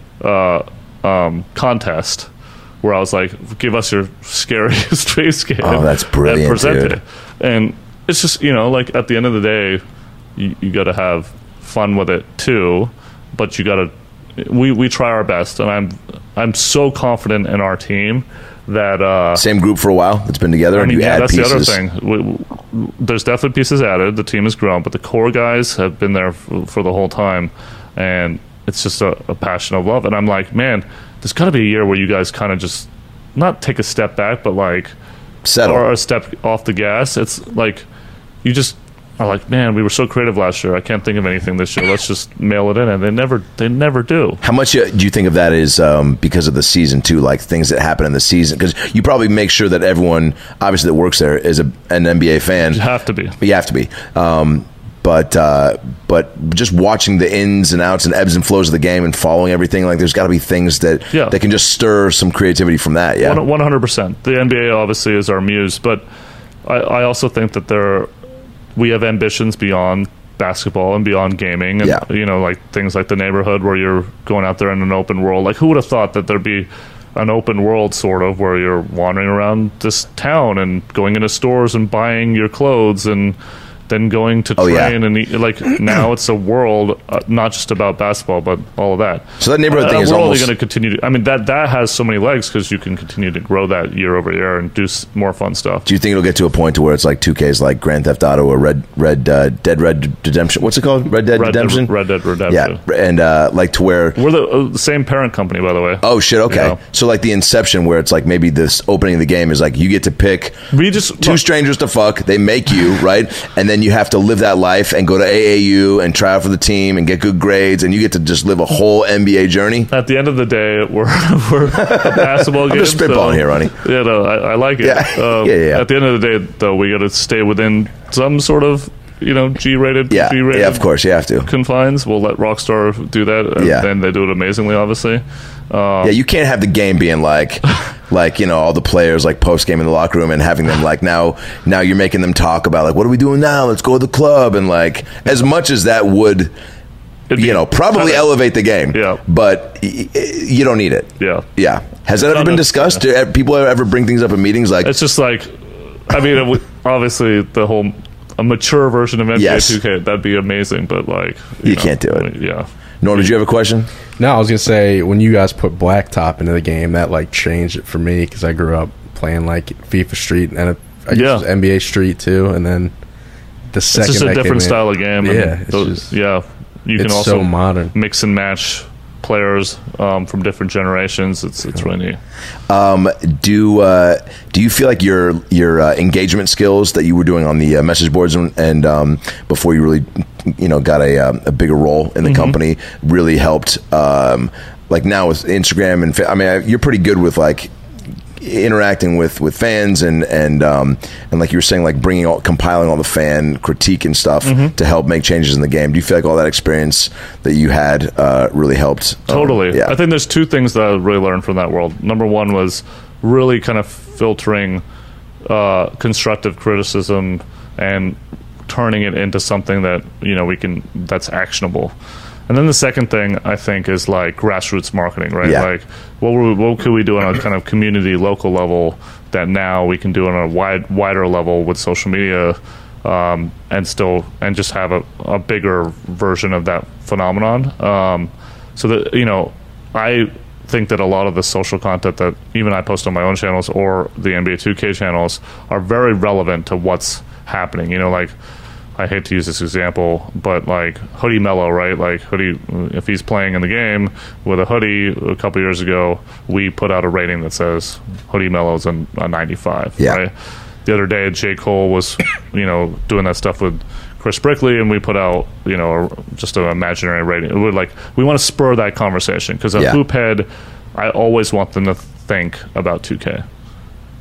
uh, um, contest where I was like, give us your scariest face scan. Oh, that's brilliant, and present dude. it. And it's just, you know, like at the end of the day, you, you got to have fun with it too. But you got to, we, we try our best. And I'm, I'm so confident in our team that. Uh, Same group for a while. It's been together. I and mean, you yeah, add that's pieces. the other thing. We, we, there's definitely pieces added. The team has grown, but the core guys have been there f- for the whole time. And it's just a, a passion of love. And I'm like, man, there's got to be a year where you guys kind of just not take a step back, but like Settle. or a step off the gas. It's like you just are like, man, we were so creative last year. I can't think of anything this year. Let's just mail it in, and they never, they never do. How much uh, do you think of that is um, because of the season too? Like things that happen in the season, because you probably make sure that everyone, obviously that works there, is a, an N B A fan. You have to be. You have to be. Um, but uh, but just watching the ins and outs and ebbs and flows of the game and following everything, like there's got to be things that Yeah. that can just stir some creativity from that. Yeah. One hundred percent. The N B A obviously is our muse, but I, I also think that there we have ambitions beyond basketball and beyond gaming, and Yeah. you know, like things like the neighborhood where you're going out there in an open world. Like, who would have thought that there'd be an open world sort of where you're wandering around this town and going into stores and buying your clothes and then going to Oh, yeah. train and eat. Like now it's a world uh, not just about basketball but all of that. So that neighborhood Uh, thing is we're almost. only going to continue to, I mean that that has so many legs because you can continue to grow that year over year and do s- more fun stuff. Do you think it'll get to a point to where it's like two K's like Grand Theft Auto or Red Red uh, Dead Red Redemption? What's it called? Red Dead Red Dead- Redemption. Red Dead Redemption. Yeah, and uh, like to where. We're the uh, same parent company, by the way. Oh shit! Okay, Yeah. so like the Inception, where it's like maybe this opening of the game is like you get to pick We just two look, strangers to fuck. They make you right, and then you have to live that life and go to A A U and try out for the team and get good grades, and you get to just live a whole N B A journey. At the end of the day, we're we're a basketball game. I'm just spitballing here, Ronnie. Yeah, no, I, I like it. Yeah. Um, Yeah, yeah, yeah. At the end of the day, though, we got to stay within some sort of you know G-rated, Yeah, G-rated yeah, of course you have to. confines. We'll let Rockstar do that, and Yeah. then they do it amazingly, obviously. Yeah, you can't have the game being like, like you know, all the players like post game in the locker room and having them like now, now you're making them talk about like, what are we doing now? Let's go to the club and like as much as that would, It'd be you know, probably kinda- elevate the game. Yeah. but y- y- you don't need it. Yeah. Yeah. Has that ever No, been no, discussed? Do e- people ever bring things up in meetings like, It's just like, I mean, it would, obviously the whole a mature version of N B A Yes. two K that'd be amazing, but like You can't do it. Yeah. Norm, did you have a question? No, I was gonna say when you guys put Blacktop into the game, that like changed it for me because I grew up playing like FIFA Street and I guess Yeah. it was N B A Street too, and then the second It's just a that came different in- style of game. and Yeah, it's those- just- yeah. You can it's also so modern. mix and match players um, from different generations. It's it's really neat. Um, do uh, do you feel like your your uh, engagement skills that you were doing on the uh, message boards and, and um, before you really you know got a um, a bigger role in the Mm-hmm. company really helped? Um, like now with Instagram and fa- I mean you're pretty good with like interacting with, with fans and and um, and like you were saying, like bringing all, compiling all the fan critique and stuff Mm-hmm. to help make changes in the game. Do you feel like all that experience that you had uh, really helped? Um, Totally. yeah. I think there's two things that I really learned from that world. Number one was really kind of filtering uh, constructive criticism and turning it into something that you know we can that's actionable. And then the second thing I think is like grassroots marketing, right? Yeah. Like what were, what could we do on a kind of community local level that now we can do on a wide wider level with social media, um, and still and just have a, a bigger version of that phenomenon. Um, so that you know, I think that a lot of the social content that even I post on my own channels or the N B A two K channels are very relevant to what's happening. You know, like I hate to use this example, but like Hoodie Mello, right? Like Hoodie, if he's playing in the game with a hoodie a couple years ago, we put out a rating that says Hoodie Mello's a, a ninety-five, Yeah. right? The other day, J. Cole was, you know, doing that stuff with Chris Brickley, and we put out, you know, a, just an imaginary rating. We're like, we want to spur that conversation because a Yeah. hoop head, I always want them to think about two K.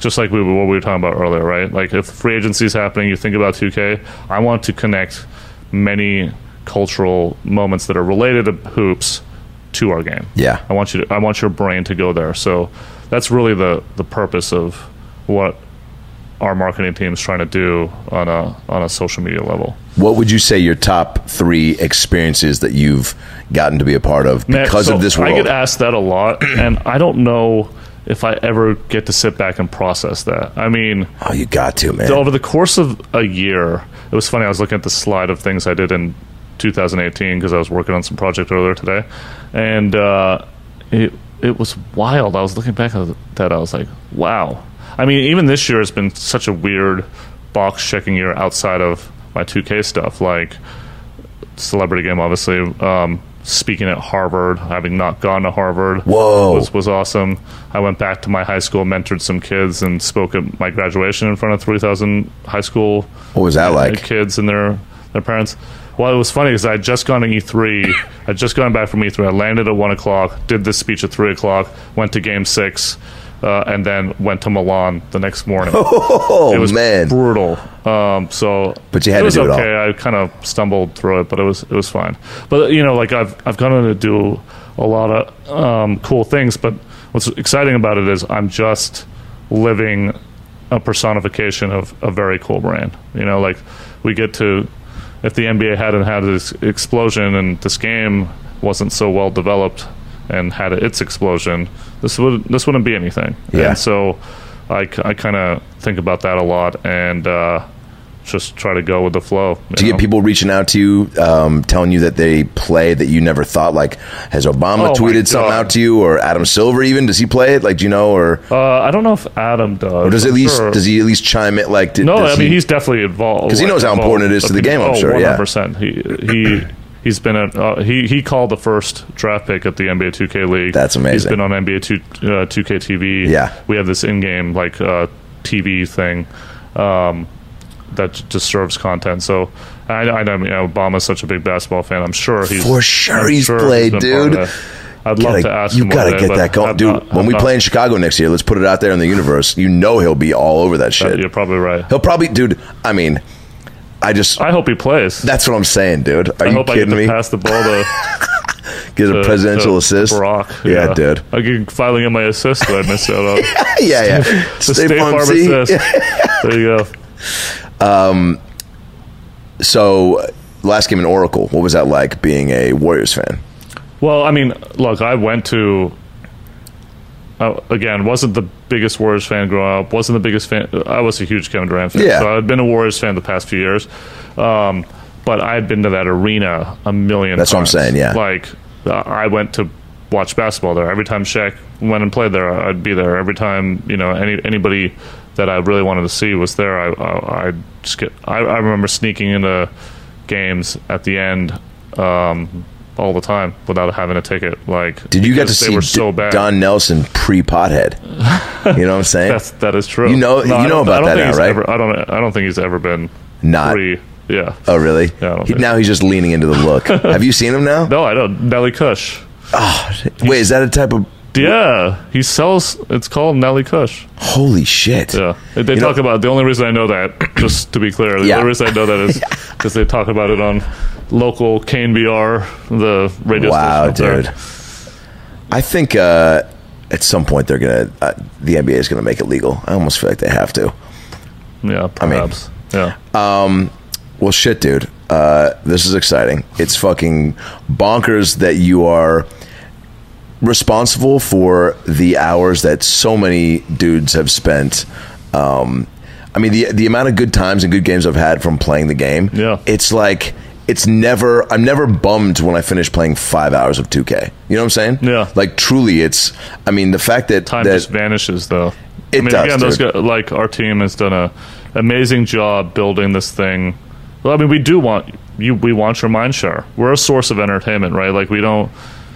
just like we, what we were talking about earlier, right? Like if free agency is happening, you think about two K. I want to connect many cultural moments that are related to hoops to our game. Yeah. I want you to, I want your brain to go there. So that's really the the purpose of what our marketing team is trying to do on a on a social media level. What would you say your top three experiences that you've gotten to be a part of because Man, so of this world? I get asked that a lot, and I don't know if I ever get to sit back and process that. I mean, oh, you got to, man. over the course of a year, it was funny. I was looking at the slide of things I did in two thousand eighteen because I was working on some project earlier today, and uh, it it was wild. I was looking back at that. I was like, wow. I mean, even this year has been such a weird box checking year outside of my two K stuff, like Celebrity Game, obviously. Um, speaking at Harvard, having not gone to Harvard, Whoa. was was awesome. I went back to my high school, mentored some kids, and spoke at my graduation in front of three thousand high school. What was that like? Kids and their their parents. Well, it was funny because I had just gone to E three. I'd just gone back from E three. I landed at one o'clock, did this speech at three o'clock, went to game six, uh, and then went to Milan the next morning. Oh, it was man. brutal. Um, so, but you had it was to do okay. it all. I kind of stumbled through it, but it was it was fine. But you know, like I've I've gone to do a lot of um, cool things. But what's exciting about it is I'm just living a personification of a very cool brand. You know, like we get to. If the N B A hadn't had this explosion and this game wasn't so well developed and had its explosion, this would this wouldn't be anything. Yeah. And so I, I kind of think about that a lot and uh, just try to go with the flow. Do you know? get people reaching out to you, um, telling you that they play that you never thought? Like, has Obama Oh, my tweeted something God. out to you, or Adam Silver even? Does he play it? Like, do you know, or Uh, I don't know if Adam does. or does I'm at least sure. does he at least chime in? Like, did, No, does I mean he- he's definitely involved 'Cause he knows how involved. important it is to the game, I'm oh, sure, yeah. one hundred percent. He he he's been at uh, he he called the first draft pick at the N B A two K League. That's amazing. He's been on N B A two uh, two K T V. Yeah. we have this in-game like uh, T V thing um, that j- just serves content. So I, I know, you know Obama's such a big basketball fan. I'm sure he's For sure I'm he's sure played, been part of dude. it. I'd love Gotta- to ask you him. gotta one day, get but that going, I'm dude. not- when I'm we not- play in Chicago next year, let's put it out there in the universe. You know he'll be all over that shit. You're probably right. He'll probably, dude. I mean, I just. I hope he plays. That's what I'm saying, dude. Are I you hope I get kidding to me? pass the ball to. Get a to- presidential to assist. Barack. Yeah, dude. I could finally get my assist that I missed out on. yeah, yeah. The State State Farm Farm C. assist. There you go. So, last game in Oracle, what was that like being a Warriors fan? Well, I mean, look, I went to. Uh, again, wasn't the biggest Warriors fan growing up. Wasn't the biggest fan. I was a huge Kevin Durant fan. Yeah. So I'd been a Warriors fan the past few years. Um, but I had been to that arena a million That's what I'm times. saying, yeah. Like, uh, I went to watch basketball there. Every time Shaq went and played there, I'd be there. Every time, you know, any anybody that I really wanted to see was there. I I, I just get. I, I remember sneaking into games at the end um, all the time without having a ticket. Like, Did you get to because see they were D- so bad. Don Nelson pre-pothead? You know what I'm saying? That's that is true. You know- you I know don't- about I don't that think now, he's right? Ever, I don't. I don't think he's ever been Not. free. Yeah. Oh, really? Yeah, I don't He- think now he's just leaning into the look. Have you seen him now? No, I don't. Nelly Kush. Wait, is that a type of... Yeah, he sells. It's called Nelly Kush. Holy shit. Yeah, they, they You talk know- about. The only reason I know that, just to be clear, the Yeah. only reason I know that is because they talk about it on local K N B R, the radio Wow, station. up dude. there. I think uh, at some point they're going to... Uh, the N B A is going to make it legal. I almost feel like they have to. Yeah, perhaps. yeah. Well, shit, dude. Uh, this is exciting. It's fucking bonkers that you are responsible for the hours that so many dudes have spent. Um, I mean, the the amount of good times and good games I've had from playing the game. Yeah. It's like it's never. I'm never bummed when I finish playing five hours of two K. You know what I'm saying? Yeah. Like truly, it's. I mean, the fact that Time that just vanishes, though. It I mean, does, again, those dude. guys, like our team has done a amazing job building this thing. Well, I mean, we do want you. We want your mind share. We're a source of entertainment, right? Like we don't.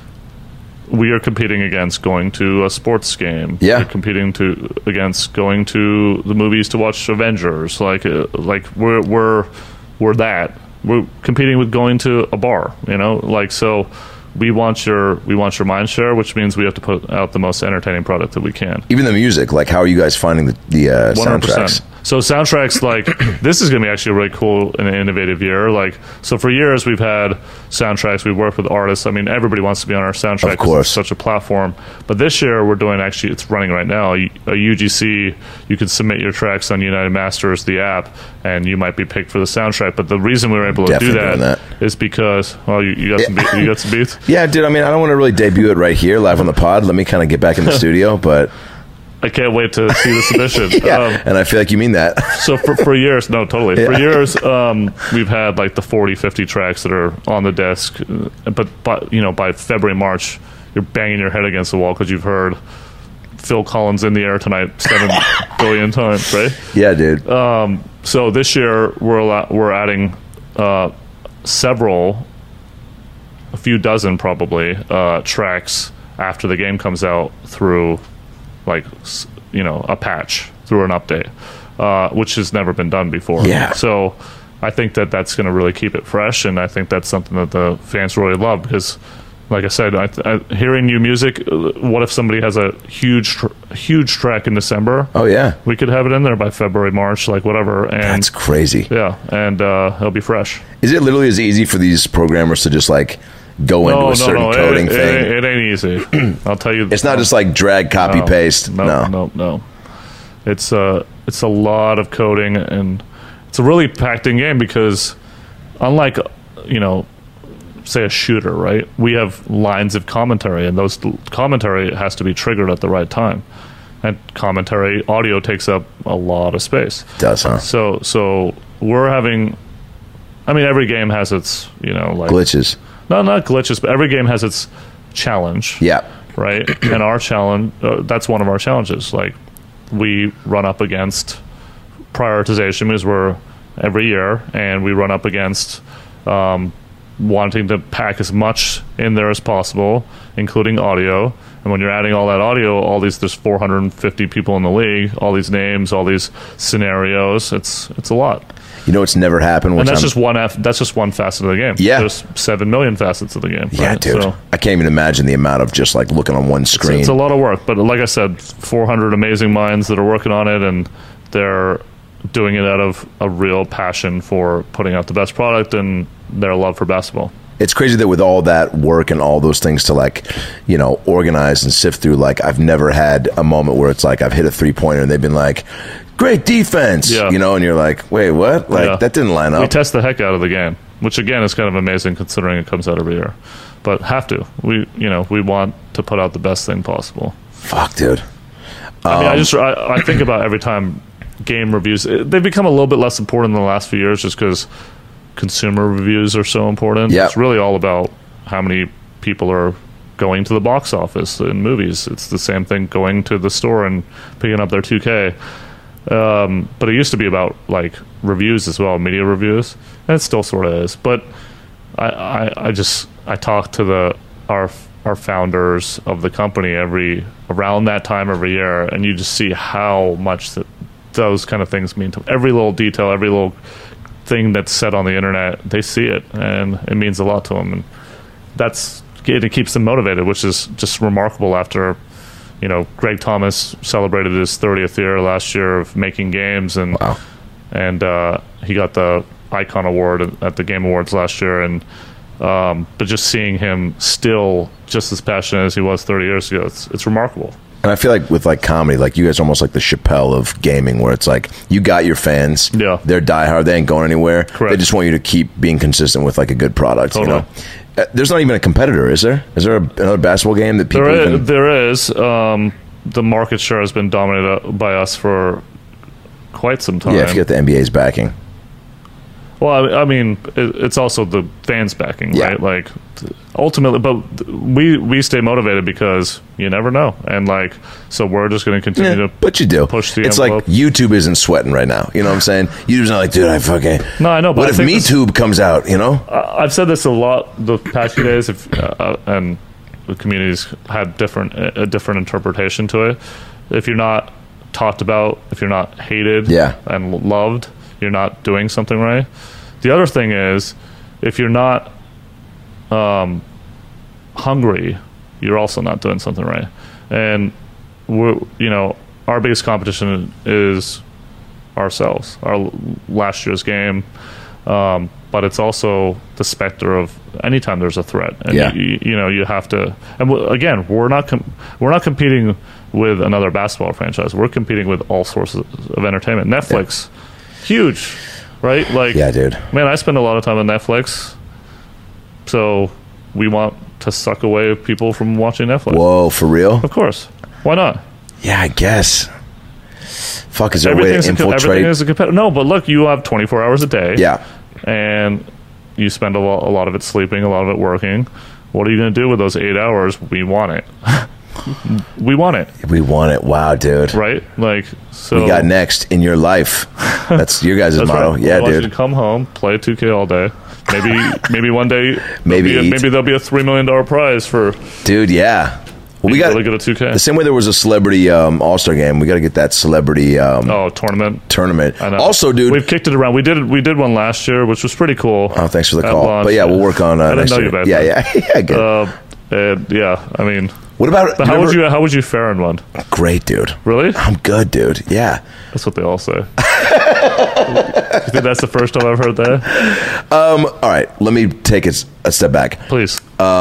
We are competing against going to a sports game. Yeah. We're competing to against going to the movies to watch Avengers. Like, uh, like we're we're we're that. We're competing with going to a bar. You know, like so. we want your we want your mind share, which means we have to put out the most entertaining product that we can. Even the music, like how are you guys finding the, the uh, soundtracks? So soundtracks, like this is going to be actually a really cool and innovative year. Like, so for years we've had soundtracks. We've worked with artists. I mean, everybody wants to be on our soundtrack. Of course, it's such a platform. But this year we're doing actually, it's running right now. A U G C, you can submit your tracks on United Masters, the app, and you might be picked for the soundtrack. But the reason we were able to Definitely do that, that is because well, you, you got yeah. some be- you got some beats. Yeah, dude. I mean, I don't want to really debut it right here, live on the pod. Let me kind of get back in the studio, but. I can't wait to see the submission. yeah, um, and I feel like you mean that. so for, for years, no, totally. Yeah. For years, um, we've had like the forty, fifty tracks that are on the desk. But, but you know, by February, March, you're banging your head against the wall because you've heard Phil Collins in the air tonight seven billion times, right? Yeah, dude. Um, so this year, we're a we're adding uh, several, a few dozen probably, uh, tracks after the game comes out through like, you know, a patch, through an update, uh, which has never been done before. Yeah. So I think that that's going to really keep it fresh, and I think that's something that the fans really love because, like I said, I, I, hearing new music, what if somebody has a huge, tr- huge track in December? Oh, yeah. We could have it in there by February, March, like whatever. And that's crazy. Yeah, and uh, it'll be fresh. Is it literally as easy for these programmers to just like go into no, a certain no, no. coding it, thing? It, it ain't easy. I'll tell you. It's not just like drag, copy, no, paste. No, No, no, no. It's uh, it's a lot of coding, and it's a really packed in game because, unlike, you know, say a shooter, right? We have lines of commentary, and those commentary has to be triggered at the right time. And commentary audio takes up a lot of space. It does, huh? So, so we're having. I mean, every game has its, you know, like glitches. No, not glitches, but every game has its challenge. Yeah. Right? And our challenge, uh, that's one of our challenges. Like, we run up against prioritization because we're every year, and we run up against um, wanting to pack as much in there as possible, including audio. And when you're adding all that audio, all these, there's four hundred fifty people in the league, all these names, all these scenarios, it's it's a lot. You know, it's never happened. And that's I'm, just one. F, that's just one facet of the game. Yeah, there's seven million facets of the game. Yeah, right? dude. So I can't even imagine the amount of just like looking on one screen. It's, it's a lot of work, but like I said, four hundred amazing minds that are working on it, and they're doing it out of a real passion for putting out the best product and their love for basketball. It's crazy that with all that work and all those things to like, you know, organize and sift through, like I've never had a moment where it's like I've hit a three pointer and they've been like, great defense, yeah. you know, and you're like, wait, what? Like yeah. that didn't line up. We test the heck out of the game, which again is kind of amazing considering it comes out every year, but have to. We, you know, we want to put out the best thing possible. Fuck, dude. I um, mean, I just I, I think about every time game reviews, they've become a little bit less important in the last few years just because consumer reviews are so important. Yep. It's really all about how many people are going to the box office in movies. It's the same thing going to the store and picking up their two K. Um, but it used to be about like reviews as well, media reviews, and it still sort of is. But I, I, I just I talk to the our our founders of the company every around that time every year, and you just see how much that those kind of things mean to every little detail, every little thing that's said on the internet. They see it, and it means a lot to them, and that's it keeps them motivated, which is just remarkable. After, you know, Greg Thomas celebrated his thirtieth year last year of making games, and wow. and uh, he got the Icon Award at the Game Awards last year, and um, but just seeing him still just as passionate as he was thirty years ago, it's it's remarkable. And I feel like with like comedy, like you guys are almost like the Chappelle of gaming, where it's like you got your fans, yeah, they're diehard, they ain't going anywhere. Correct. They just want you to keep being consistent with like a good product. Totally. You know, uh, there's not even a competitor, is there? Is there a, another basketball game that people? There is. Even... There is. Um, the market share has been dominated by us for quite some time. Yeah, if you get the N B A's backing. Well, I, I mean, it, it's also the fans backing, yeah. right? Like, ultimately, but we we stay motivated because you never know, and like, so we're just going to continue Yeah, to. but you do. Push the It's envelope. like YouTube isn't sweating right now. You know what I'm saying? YouTube's not like, dude, I fucking. No, I know. But What I if think this- MeTube comes out? You know? I- I've said this a lot the past few days, if, uh, and the community's had different a different interpretation to it. If you're not talked about, if you're not hated, Yeah. and loved, you're not doing something right. The other thing is, if you're not, um, hungry, you're also not doing something right. And we're, you know, our biggest competition is ourselves, our last year's game. Um, but it's also the specter of anytime there's a threat, and Yeah. you, you know, you have to. And w- again, we're not com- we're not competing with another basketball franchise. We're competing with all sources of entertainment. Netflix, huge, right? Like, Yeah, dude. man, I spend a lot of time on Netflix, so we want to suck away people from watching Netflix. Whoa, for real? Of course, why not? Yeah, I guess. Fuck, is there a way to Everything's a, co- infiltrate? everything is a competitor. No, but look, you have twenty-four hours a day. Yeah. And you spend a lot, a lot of it sleeping, a lot of it working. What are you going to do with those eight hours? We want it. We want it, We want it. Wow, dude. right? Like, so We got next in your life. That's your guys' That's motto. right. Yeah, I want you dude. to come home, play two K all day. Maybe, maybe one day, Maybe there'll be a, eat. maybe there'll be a three million dollar prize for Dude, yeah. Well, we being got really good at two K. the same way there was a celebrity um, all-star game. We got to get that celebrity um, Oh, tournament. tournament. I know. Also, dude. we've kicked it around. We did we did one last year, which was pretty cool. Oh, thanks for the at call. launch. But yeah, we'll work on uh, I didn't next know year. you back yeah, then. yeah, yeah, good. Uh, and yeah, I mean, what about? but how would remember- you how would you fare in one? Great, dude. Really? I'm good, dude. Yeah. That's what they all say. You think that's the first time I've heard that? Um. All right. Let me take it a step back. Please.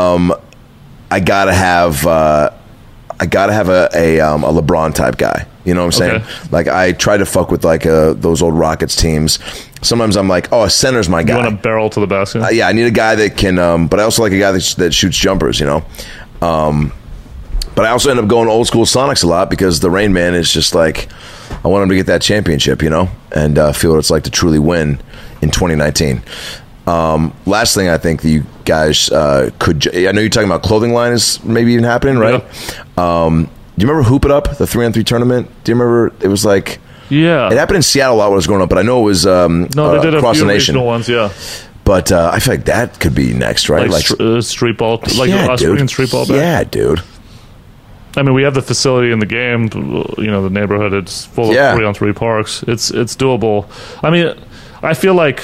I gotta have. Uh, I gotta have a a, um, a LeBron type guy. You know what I'm saying? Okay. Like I try to fuck with like uh, those old Rockets teams. Sometimes I'm like, oh, a center's my You guy. want to barrel to the basket? Uh, yeah, I need a guy that can. Um, but I also like a guy that, sh- that shoots jumpers. You know. Um, but I also end up going old school Sonics a lot because the Rain Man is just like I want him to get that championship, you know, and uh, feel what it's like to truly win in twenty nineteen. Um, last thing I think that you guys uh, could. j- I know you're talking about clothing line is maybe even happening, right? Um, do you remember Hoop It Up, the three on three tournament? Do you remember? It was like Yeah. it happened in Seattle a lot when I was growing up, but I know it was um, No, they uh, did a across few the nation. regional ones, yeah. But uh, I feel like that could be next, right? Like, str- uh, street ball, like yeah, us dude. bringing street ball back. Yeah, dude. I mean, we have the facility in the game. You know, the neighborhood. It's full of Yeah. three on three parks. It's it's doable. I mean, I feel like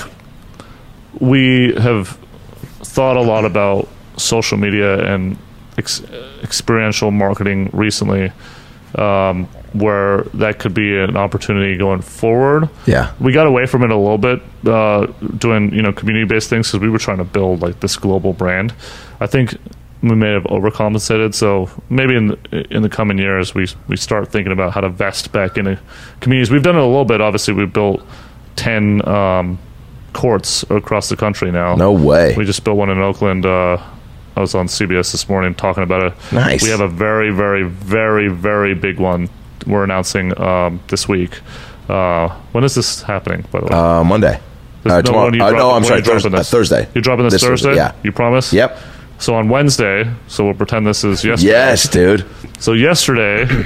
we have thought a lot about social media and ex- experiential marketing recently, um, where that could be an opportunity going forward. Yeah. We got away from it a little bit, uh, doing you know community based things because we were trying to build like this global brand. I think we may have overcompensated. So maybe in the, in the coming years, we we start thinking about how to vest back into communities. We've done it a little bit. Obviously, we've built ten um, courts across the country now. No way. We just built one in Oakland. Uh, I was on C B S this morning talking about it. Nice. We have a very, very, very, very big one we're announcing um, this week. Uh, when is this happening, by the way? Uh, Monday. This- Uh, no, tomorrow. when you Uh, drop- no, I'm when sorry. you dropping Thursday. this? Uh, Thursday. You're dropping this, This Thursday? Thursday, yeah. You promise? Yep. So on Wednesday, so we'll pretend this is yesterday. Yes, dude. So yesterday,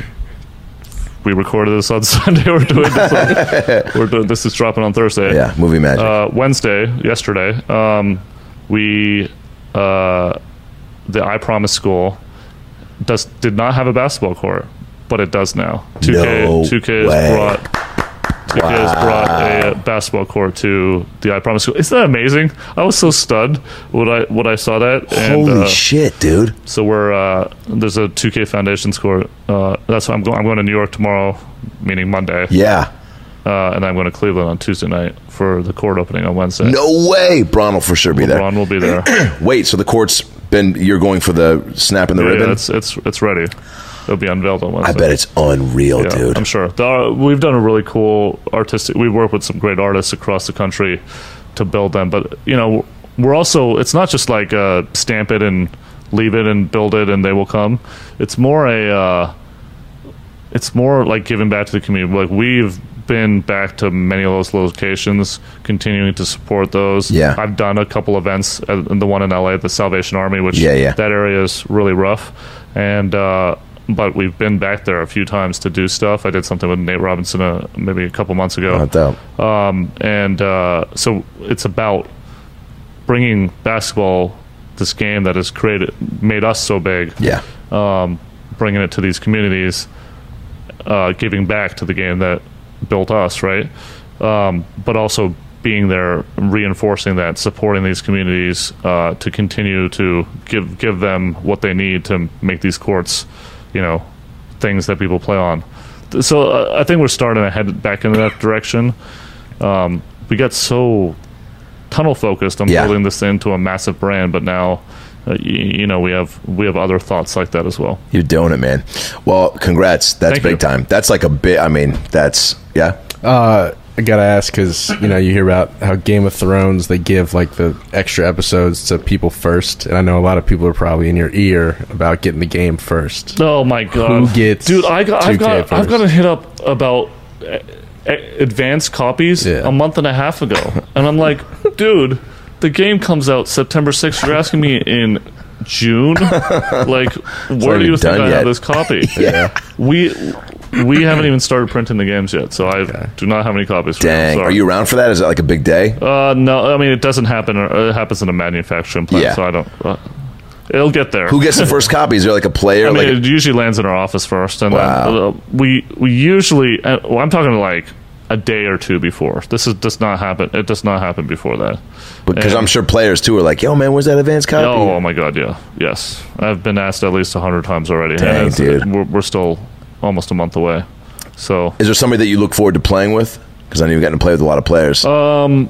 we recorded this on Sunday. We're doing this. On, we're doing this is dropping on Thursday. Yeah, movie magic. Uh, Wednesday, yesterday, um, we uh, the I Promise School does did not have a basketball court, but it does now. two K No two K has way. brought two K has brought a basketball court to the I Promise School. Isn't that amazing? I was so stunned when I when I saw that. And, Holy uh, shit, dude. so we're uh, there's a two K Foundations court. Uh, that's why I'm going. I'm going to New York tomorrow, meaning Monday. Yeah. Uh, and I'm going to Cleveland on Tuesday night for the court opening on Wednesday. No way. Braun will for sure be there. LeBron will be there. Wait, so the court's been, you're going for the snap in the Yeah, ribbon? yeah, it's it's it's ready. It'll be unveiled on Wednesday. I bet it's unreal, Yeah, dude. I'm sure. The, we've done a really cool artistic. We work with some great artists across the country to build them. But you know, we're also. It's not just like uh, stamp it and leave it and build it and they will come. It's more a. Uh, it's more like giving back to the community. Like we've been back to many of those locations, continuing to support those. Yeah. I've done a couple events, uh, the one in L A, the Salvation Army, which Yeah, yeah. that area is really rough, and uh, but we've been back there a few times to do stuff. I did something with Nate Robinson uh, maybe a couple months ago. Not doubt. Um, and uh, so it's about bringing basketball, this game that has created, made us so big, Yeah. um, bringing it to these communities, uh, giving back to the game that built us, right? Um, but also being there, reinforcing that, supporting these communities uh, to continue to give give them what they need to make these courts, you know, things that people play on. So uh, I think we're starting to head back in that direction. Um, we got so tunnel focused on Yeah. building this into a massive brand, but now, uh, you, you know, we have we have other thoughts like that as well. You're doing it, man. Well, congrats. That's Thank big you. time. That's like a bit. I mean, that's yeah. Uh, I gotta ask because you know you hear about how Game of Thrones they give like the extra episodes to people first, and I know a lot of people are probably in your ear about getting the game first. Oh my god! Who gets dude? I got, I've two K got, I've first? got to hit up about uh, uh, advanced copies Yeah. a month and a half ago, and I'm like, dude, the game comes out September sixth. You're asking me in June? Like, where not do you even think done I yet. have this copy? Yeah. We we haven't even started printing the games yet, so I do not have any copies. For Dang. now. Are Sorry. you around for that? Is it like a big day? Uh, no, I mean it doesn't happen. It happens in a manufacturing plant, Yeah. so I don't. Uh, it'll get there. Who gets the first copy? Is there like a player? I mean, like it usually lands in our office first, and Wow. then uh, we we usually. Uh, well, I'm talking like a day or two before. This is does not happen. It does not happen before that. because and- I'm sure players too are like, yo, man, where's that advanced copy? Oh, oh my god, yeah, yes. I've been asked at least a hundred times already. Dang, and it's- dude. We're, we're still almost a month away. So, Is there somebody that you look forward to playing with? Because I know you've gotten to play with a lot of players. um,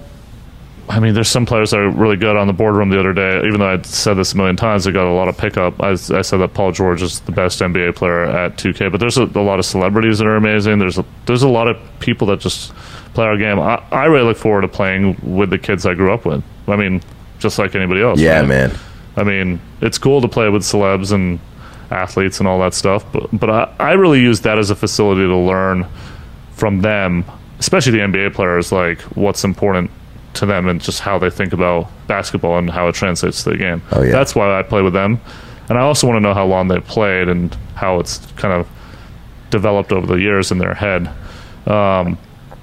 I mean, there's some players that are really good. On the boardroom the other day, even though I'd said this a million times, I got a lot of pickup. I, I said that Paul George is the best N B A player at two K, but there's a, a lot of celebrities that are amazing. There's a, there's a lot of people that just play our game. I, I really look forward to playing with the kids I grew up with. I mean, just like anybody else. yeah, right? man. I mean, it's cool to play with celebs and athletes and all that stuff, but but I, I really use that as a facility to learn from them, especially the N B A players, like what's important to them and just how they think about basketball and how it translates to the game. Oh, yeah. That's why I play with them. And I also want to know how long they've played and how it's kind of developed over the years in their head. Um,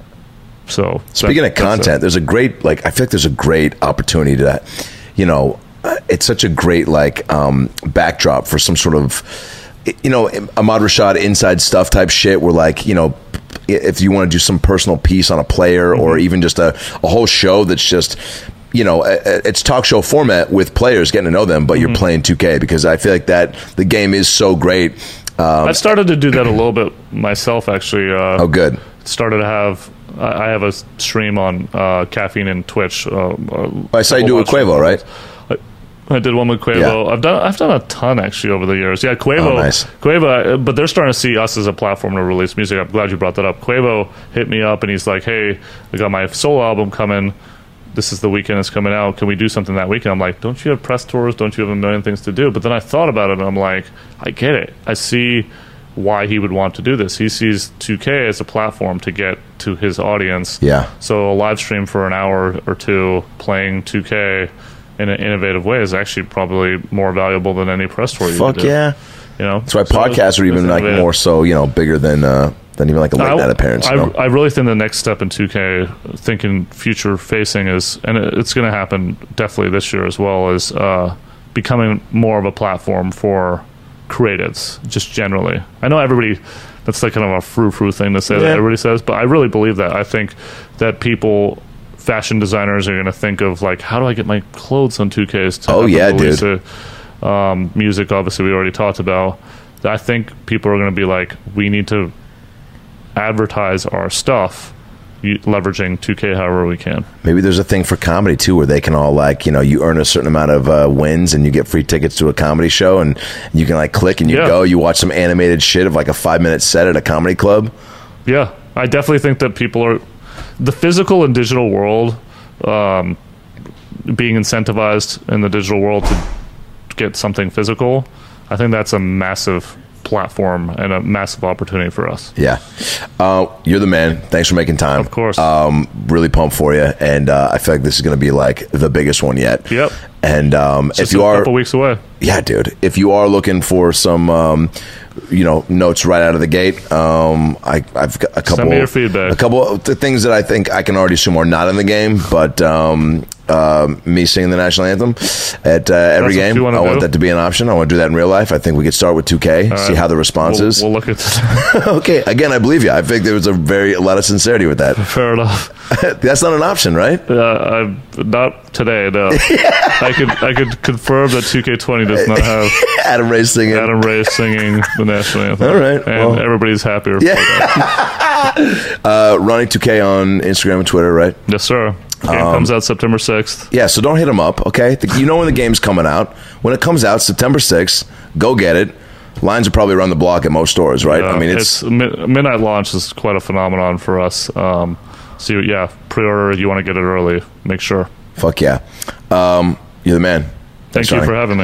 so Speaking that- of that's it. content, there's a great like I feel like there's a great opportunity to, you know, uh, it's such a great like um, backdrop for some sort of, you know, Ahmad Rashad inside stuff type shit. Where like you know, if you want to do some personal piece on a player or even just a, a whole show that's just. You know, a- a- it's talk show format with players getting to know them, but you're playing two K because I feel like that the game is so great. Um, I've started to do that a little bit myself, actually. Uh, oh, good. started to have I I have a stream on uh, Caffeine and Twitch. Uh, I saw you do it with Quavo, right? I did one with Quavo. Yeah. I've done I've done a ton actually over the years. Yeah, Quavo. Oh, nice. Quavo, uh, but they're starting to see us as a platform to release music. I'm glad you brought that up. Quavo hit me up and he's like, "Hey, I got my solo album coming. This is the weekend it's coming out. Can we do something that weekend?" I'm like, "Don't you have press tours? Don't you have a million things to do?" But then I thought about it and I'm like, I get it. I see why he would want to do this. He sees two K as a platform to get to his audience. Yeah. So a live stream for an hour or two playing two K in an innovative way is actually probably more valuable than any press tour you Fuck could do. yeah. You know, That's why So podcasts are it's even like innovative. more so, you know, bigger than uh, than even like a late I, night appearance. I, you know? I really think the next step in two K, thinking future facing, is, and it- it's going to happen definitely this year as well, is uh, becoming more of a platform for creatives, just generally. I know everybody, that's like kind of a frou-frou thing to say that Yeah. everybody says, but I really believe that. I think that people, fashion designers are going to think of like, how do I get my clothes on two Ks to Oh, have them yeah, release dude. it? Um, music, obviously, we already talked about. I think people are going to be like, we need to advertise our stuff u- leveraging two K however we can. Maybe there's a thing for comedy too, where they can all like, you know, you earn a certain amount of uh, wins and you get free tickets to a comedy show, and you can like click and you Yeah. go, you watch some animated shit of like a five minute set at a comedy club. Yeah, I definitely think that people are the physical and digital world um, being incentivized in the digital world to get something physical. I think that's a massive platform and a massive opportunity for us. Yeah, uh, you're the man. Thanks for making time. Of course. Um, really pumped for you, and uh, I feel like this is going to be like the biggest one yet. Yep. And um, if Just you a are, couple weeks away. yeah, dude, if you are looking for some, um, you know, notes right out of the gate, um, I, I've got a couple. me your feedback. A couple of the things that I think I can already assume are not in the game, but um, um, me singing the national anthem at uh, every That's what you game. wanna I want do? that to be an option. I want to do that in real life. I think we could start with two K, All see right. how the response We'll, is. we'll look at that. Okay, again, I believe you. I think there was a very a lot of sincerity with that. Fair enough. That's not an option, right? Uh, I'm not today. No, I could I could confirm that two K twenty does not have Adam Ray singing. Adam Ray singing the national anthem. All right, and well. everybody's happier. Yeah. For that. uh, Ronnie two K on Instagram and Twitter, right? Yes, sir. The game Um, comes out September sixth. Yeah, so don't hit him up, okay? The- You know when the game's coming out. When it comes out, September sixth, go get it. Lines are probably around the block at most stores, right? I mean, it's... mi- midnight launch is quite a phenomenon for us. Um, so yeah, pre-order. You want to get it early. Make sure. Fuck yeah. Um, you're the man. Thank Thanks, you Ronnie. for having me.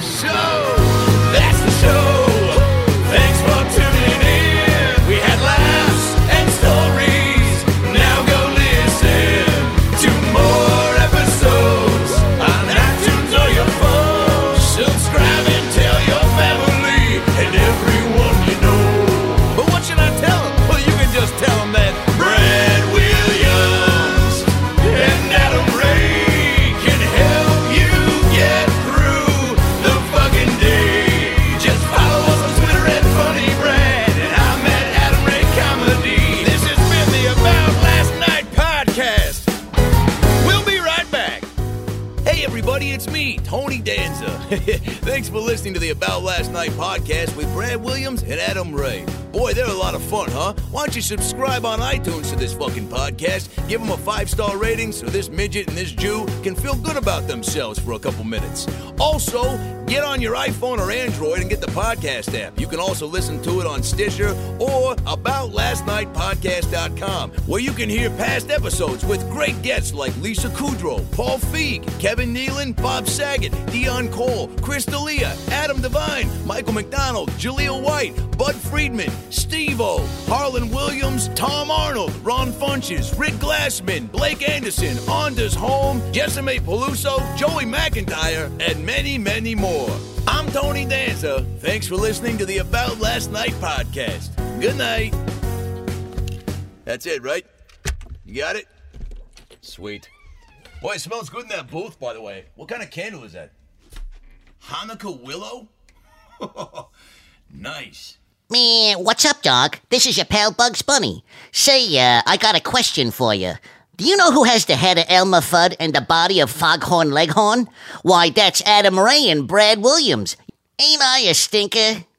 That's the show. Thanks for tuning in. We had laughs and stories. Now go listen to more episodes on iTunes or your phone. Subscribe and tell your family and everyone you know. But what should I tell them? Well, you can just tell them that Brad Williams and Adam Ray can help you get through the fucking day. Just follow us on Twitter at Funny Brad, and I'm at Adam Ray Comedy. This has been the About Last Night podcast. We'll be right back. Hey everybody, it's me, Tony Danza. Thanks for listening to the About Last Night podcast with Brad Williams and Adam Ray. Boy, they're a lot of fun, huh? Why don't you subscribe on iTunes to this fucking podcast, give them a five-star rating so this midget and this Jew can feel good about themselves for a couple minutes. Also, get on your iPhone or Android and get the podcast app. You can also listen to it on Stitcher or about last night podcast dot com, where you can hear past episodes with great guests like Lisa Kudrow, Paul Feig, Kevin Nealon, Bob Saget, Dion Cole, Chris D'Elia, Adam Devine, Michael McDonald, Jaleel White, Bud Friedman, Steve-O, Harlan Williams, Tom Arnold, Ron Funches, Rick Glassman, Blake Anderson, Anders Holm, Jessime Peluso, Joey McIntyre, and many, many more. I'm Tony Danza. Thanks for listening to the About Last Night podcast. Good night. That's it, right? You got it? Sweet. Boy, it smells good in that booth, by the way. What kind of candle is that? Hanukkah willow? Nice. Man, what's up, dog? This is your pal Bugs Bunny. Say, uh, I got a question for you. Do you know who has the head of Elmer Fudd and the body of Foghorn Leghorn? Why, that's Adam Ray and Brad Williams. Ain't I a stinker?